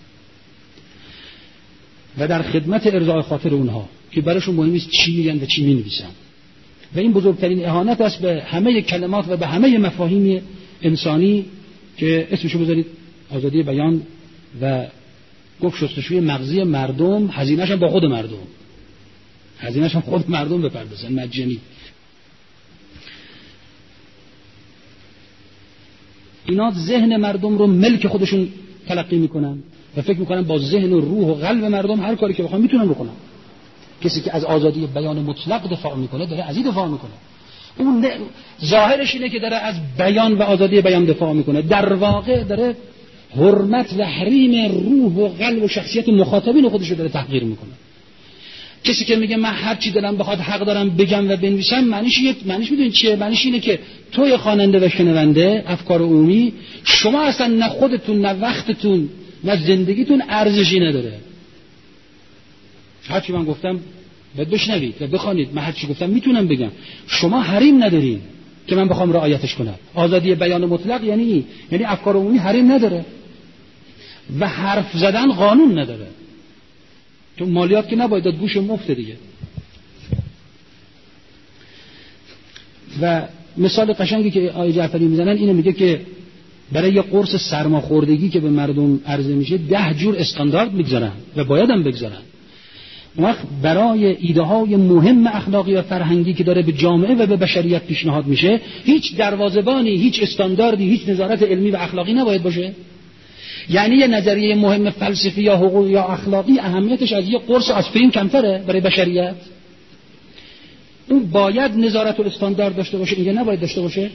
Speaker 1: و در خدمت ارضای خاطر اونها که براشون مهم نیست چی میگن و چی مینویسن. و این بزرگترین اهانت است به همه کلمات و به همه مفاهیم انسانی که اسمشو بذارید آزادی بیان و گفت شستشوی مغزی مردم، هزینه‌ش هم با خود مردم، هزینه‌ش هم خود مردم بپردازن مجانی. اینا ذهن مردم رو ملک خودشون تلقی میکنن و فکر میکنن با ذهن و روح و قلب مردم هر کاری که بخوان میتونن بکنن. کسی که از آزادی بیان مطلق دفاع میکنه داره از این دفاع میکنه. اون ظاهرش اینه که داره از بیان و آزادی بیان دفاع میکنه، در واقع داره حرمت و حریم روح و قلب و شخصیت مخاطبین خودش رو داره تحقیر میکنه. کسی که میگه من هر چی دلم بخواد حق دارم بگم و بنویسم، معنیش میدونید چیه؟ معنیش اینه که توی خواننده و شنونده افکار عمومی، شما اصلا نه خودتون نه وقتتون نه زندگیتون ارزشی نداره. هر چی من گفتم باید بشنوید و بخوانید. من هر چی گفتم میتونم بگم. شما حریم ندارین که من بخوام رعایتش کنم. آزادی بیان مطلق یعنی افکار عمومی حریم نداره و حرف زدن قانون نداره. تو مالیات که نباید داد، گوش مفت دیگه. و مثال قشنگی که آقای جعفری میزنن اینه، میگه که برای یه قرص سرماخوردگی که به مردم عرضه میشه 10 جور استاندارد میگذارن و باید هم بگذارن. اون وقت برای ایده های مهم اخلاقی و فرهنگی که داره به جامعه و به بشریت پیشنهاد میشه، هیچ دروازه‌بانی، هیچ استانداردی، هیچ نظارت علمی و اخلاقی نباید باشه. یعنی یه نظریه مهم فلسفی یا حقوقی یا اخلاقی اهمیتش از یه قرص آسپرین کمتره برای بشریت. اون باید نظارت و استاندارد داشته باشه، اینجا نباید داشته باشه.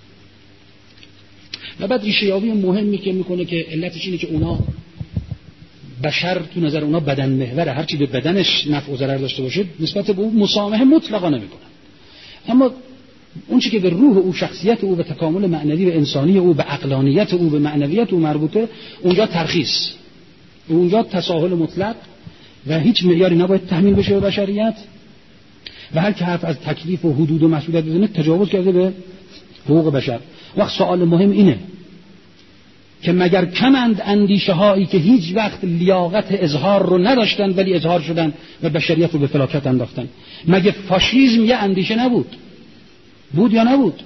Speaker 1: و بعد ریشه‌یابی مهمی که میکنه که علتش اینه که اونا بشر تو نظر اونا بدن محوره، هرچی به بدنش نفع و ضرر داشته باشه نسبت به اون مسامحه مطلقا نمیکنن. اما اون چیزی که به روح او، شخصیت او، به تکامل معنوی و انسانی او، به عقلانیت او، به معنویت او مربوطه، اونجا ترخیص، اونجا تساهل مطلق و هیچ معیاری نباید تحمیل بشه به بشریت. و هر که حرف از تکلیف و حدود و مسئولیت بزنه تجاوز کرده به حقوق بشر. وقت سوال مهم اینه که مگر کمند اندیشه هایی که هیچ وقت لیاقت اظهار رو نداشتن ولی اظهار شدن و بشریت رو به فلاکت انداختن؟ مگه فاشیسم یه اندیشه نبود؟ بود یا نبود؟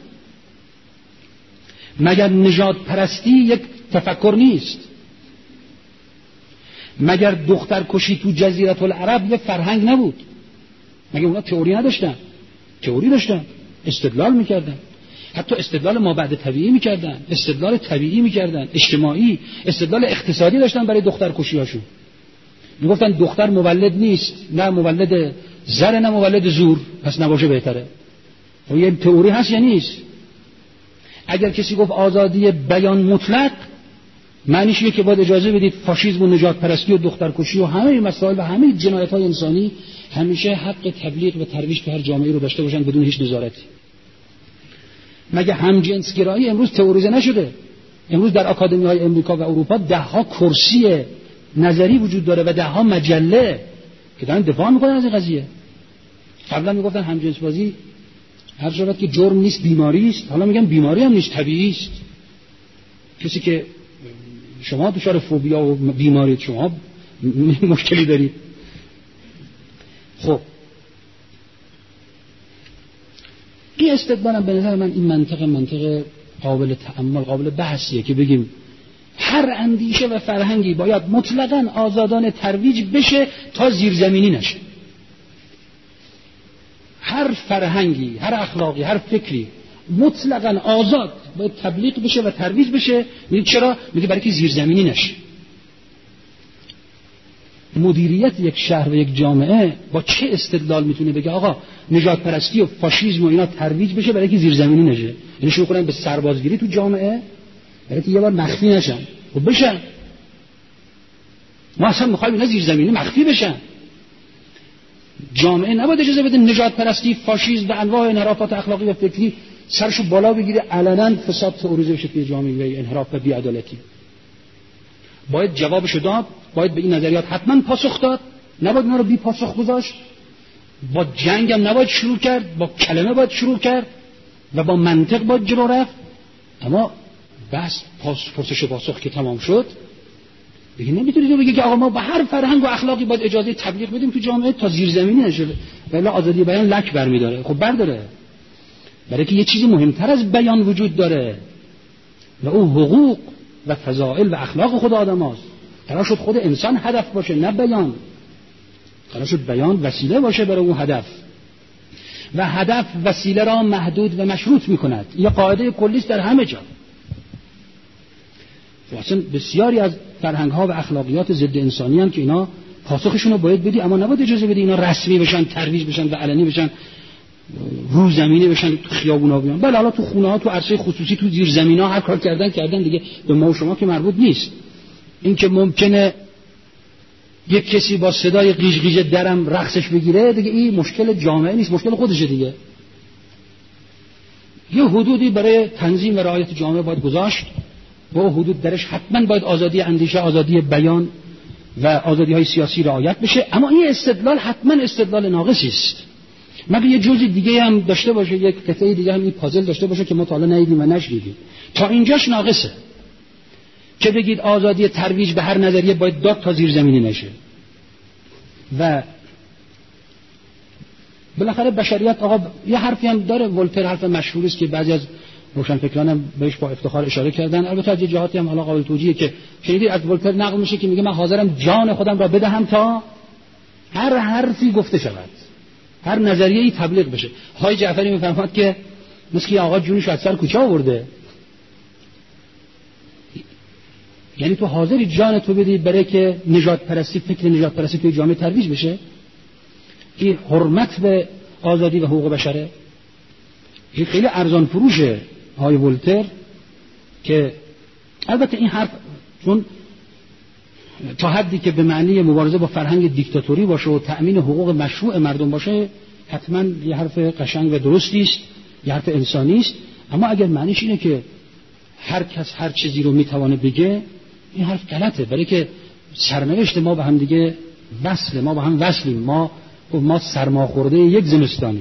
Speaker 1: مگر نژاد پرستی یک تفکر نیست؟ مگر دخترکشی تو جزیره العرب یک فرهنگ نبود؟ مگر اونا تئوری نداشتن؟ تئوری داشتن، استدلال میکردن، حتی استدلال مابعد طبیعی میکردن، استدلال طبیعی میکردن، اجتماعی، استدلال اقتصادی داشتن برای دخترکشی هاشون. میگفتن دختر مولد نیست، نه مولد زر نه مولد زور، پس نباشه بهتره. و یه تئوری هست یا نیست؟ اگر کسی گفت آزادی بیان مطلق، معنیش اینه که باید اجازه بدید فاشیسم و نجات پرستی و دخترکشی و همه مسائل و همه جنایت‌های انسانی همیشه حق تبلیغ و ترویج تو هر جامعه رو داشته باشن بدون هیچ نظارتی. مگه همجنسگرایی امروز تئوریزه نشده؟ امروز در آکادمی‌های امریکا و اروپا ده‌ها کرسی نظری وجود داره و ده‌ها مجله که دارن دفاع میکنن از این قضیه. قبلا میگفتن همجنس بازی هر شود که جرم نیست بیماری است، حالا میگن بیماری هم نیست، طبیعی است. کسی که شما دچار فوبیا و بیماری، شما مشکلی دارید. خب این استدلالم به نظر من این منطق قابل تأمل، قابل بحثیه که بگیم هر اندیشه و فرهنگی باید مطلقاً آزادانه ترویج بشه تا زیرزمینی نشه. هر فرهنگی، هر اخلاقی، هر فکری مطلقاً آزاد باید تبلیغ بشه و ترویج بشه. میگه چرا؟ میگه برای که زیرزمینی نشه. مدیریت یک شهر و یک جامعه با چه استدلال میتونه بگه آقا نجات پرستی و فاشیسم و اینا ترویج بشه برای که زیرزمینی نشه؟ یعنی شروع کنن به سربازگیری تو جامعه برای که یه بار مخفی نشن. خب بشن، ما اصلا میخوایم اینا زیرزمینی مخفی بشن. جامعه نباید اجازه بده نجات پرستی، فاشیسم و انواع انحرافات اخلاقی و فکری سرشو بالا بگیره، علنا فساد تئوریزه بشه توی جامعه، انحراف و بی‌عدالتی. باید جوابشو داد، باید به این نظریات حتما پاسخ داد، نباید اینا رو بی پاسخ گذاشت. با جنگ هم نباید شروع کرد، با کلمه باید شروع کرد و با منطق باید جلو رفت. اما بس پرسش و پاسخ که تمام شد دیگه نمیتونید بگید که آقا ما با هر فرهنگ و اخلاقی باید اجازه تبلیغ بدیم تو جامعه تا زیرزمینی نشه، ولی آزادی بیان لک برمی‌داره. خب برداره، برای که یه چیزی مهمتر از بیان وجود داره و اون حقوق و فضائل و اخلاق خود آدم هاست. قرار شد خود انسان هدف باشه نه بیان، قرار شد بیان وسیله باشه برای اون هدف و هدف وسیله را محدود و مشروط میکند. این قاعده کلی است در همه جا. اصلا بسیاری از فرهنگ ها و اخلاقیات ضد انسانی هم که اینا پاسخشون رو باید بدی، اما نباید اجازه بدی اینا رسمی بشن، ترویج بشن و علنی بشن، رو زمینه بشن، تو خیابونا بیان. بله حالا تو خونه ها، تو عرصه خصوصی، تو زیر زمینا هر کار کردن دیگه، به ما و شما که مربوط نیست. این که ممکنه یک کسی با صدای قیش قیش درم رقصش بگیره دیگه، این مشکل جامعه نیست، مشکل خودشه دیگه. یه حدودی برای تنظیم و رعایت جامعه باید گذاشت، با حدود درش حتما باید آزادی اندیشه، آزادی بیان و آزادی‌های سیاسی رعایت بشه. اما این استدلال حتما استدلال ناقصی است. مگه یه جزء دیگه هم داشته باشه، یک قطعه دیگه هم این پازل داشته باشه که ما تا حالا ندیدیم و نشنیدیم. تا اینجاش ناقصه که بگید آزادی ترویج به هر نظریه باید داد تا زیرزمینی نشه. و بالاخره بشریت، آقا یه حرفی هم داره ولتر، حرف مشهوری است که بعضی از روشنفکرانم بهش با افتخار اشاره کردن. البته از جهاتی هم حالا قابل توجیهه که شنیدید از ولتر نقل میشه که میگه من حاضرم جان خودم را بدهم تا هر حرفی گفته شود، هر نظریه‌ای تبلیغ بشه. های جعفری میفرماد که مثل آقا جونش از سر کوچه آورده، یعنی تو حاضری جان تو بدی برای که نجات پرستی، فکر نجات پرستی توی جامعه ترویج بشه؟ این حرمت به آزادی و حقوق بشره. این خیلی ارزان فروشه های ولتر، که البته این حرف چون تا حدی که به معنی مبارزه با فرهنگ دیکتاتوری باشه و تأمین حقوق مشروع مردم باشه حتما یه حرف قشنگ و درستی است، یه حرف انسانی است. اما اگر معنیش اینه که هر کس هر چیزی رو میتونه بگه، این حرف غلطه. برای که سرنوشت ما به هم دیگه وصله، ما با هم وصلیم، ما سرماخورده یک زمستانیم،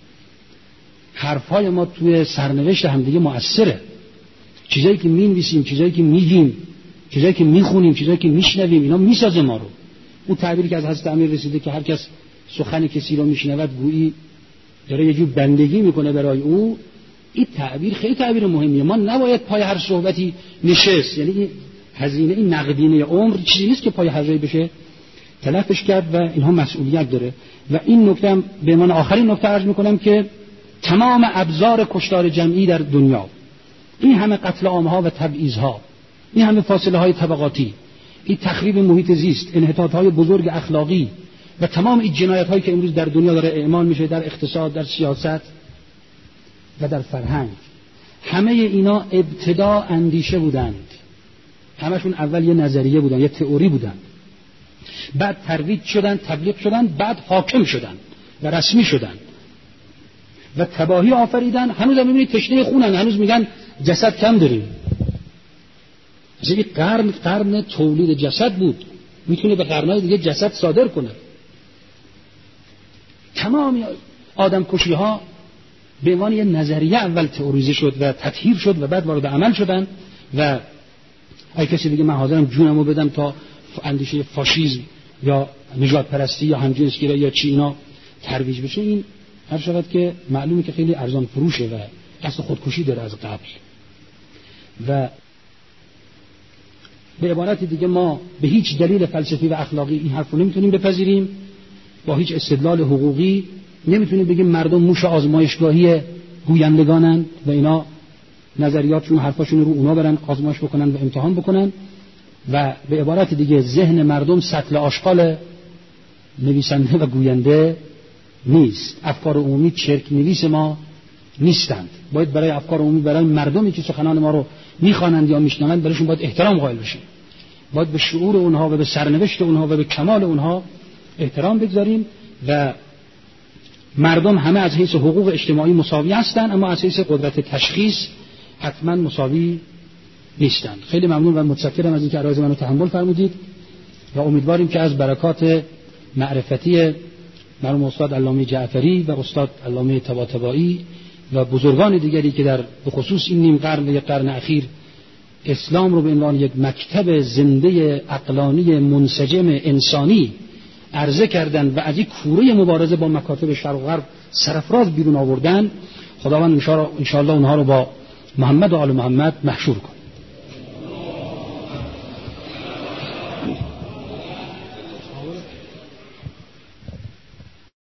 Speaker 1: حرفای ما توی سرنوشت هم دیگه مؤثره. چیزایی که می‌نویسیم، چیزایی که میگیم، چیزایی که میخونیم، چیزایی که میشنویم، اینا میسازه ما رو. اون تعبیری که از حضرت امیر رسیده که هر کس سخن کسی رو میشنود گویی داره یه جور بندگی میکنه برای او، این تعبیر خیلی تعبیر مهمیه. ما نباید پای هر صحبتی نشست، یعنی این هزینه، این نقدینه عمر چیزی نیست که پای هر جایی بشه تلفش کرد و اینها مسئولیت داره. و این نکته هم به من آخرین نکته عرض میکنم که تمام ابزار کشتار جمعی در دنیا، این همه قتل عامها و تبعیضها، این همه فاصله های طبقاتی، این تخریب محیط زیست، انحطاط‌های بزرگ اخلاقی و تمام این جنایت‌هایی که امروز در دنیا داره اعمال میشه، در اقتصاد، در سیاست و در فرهنگ، همه اینا ابتدا اندیشه بودند. همشون اول یه نظریه بودن، یه تئوری بودن، بعد ترویج شدن، تبلیغ شدن، بعد حاکم شدن و رسمی شدن و تباهی آفریدن. هنوز هم می‌بینید تشنه خونن، هنوز میگن جسد کم داریم. از یک قرن تولید جسد بود، میتونه به قرن‌های دیگه جسد صادر کنه. تمام آدم کشی ها به عنوان یه نظریه اول تئوریزه شد و تطهیر شد و بعد وارد عمل شدن و اگه کسی دیگه من حاضرم جونمو بدم تا اندیشه فاشیسم یا نژاد پرستی یا همجنسگرایی یا چی اینا ترویج بشه، این هر شود که معلومه که خیلی ارزان فروشه و قصد خودکشی داره از قبل. و به عبارت دیگه ما به هیچ دلیل فلسفی و اخلاقی این حرف رو نمیتونیم بپذیریم، با هیچ استدلال حقوقی نمیتونیم بگیم مردم موش آزمایشگاهی گویندگانند و اینا نظریاتشون حرفاشون رو اونا برن آزمایش بکنن و امتحان بکنن. و به عبارت دیگه ذهن مردم سطل آشغال نویسنده و گوینده نیست. افکار عمومی چرک نویس ما نیستند. باید برای افکار عمومی، برای مردمی که سخنان ما رو میخوانند یا میشنوند، برایشون باید احترام قائل بشیم. باید به شعور اونها و به سرنوشت اونها و به کمال اونها احترام بگذاریم. و مردم همه از حیث حقوق اجتماعی مساوی هستند، اما از حیث قدرت تشخیص حتما مساوی نیستند. خیلی ممنون و متشکرم از اینکه عرض منو تحمل فرمودید و امیدواریم که از برکات معرفتی مرحوم استاد علامه جعفری و استاد علامه طباطبایی و بزرگان دیگری که در به خصوص این نیم قرن و یک قرن اخیر اسلام رو به عنوان یک مکتب زنده عقلانی منسجم انسانی عرضه کردند و از این کوره مبارزه با مکاتب شرق و غرب سرفراز بیرون آوردن، خداوند ان شاء الله اونها رو با محمد و آل محمد محشور کن.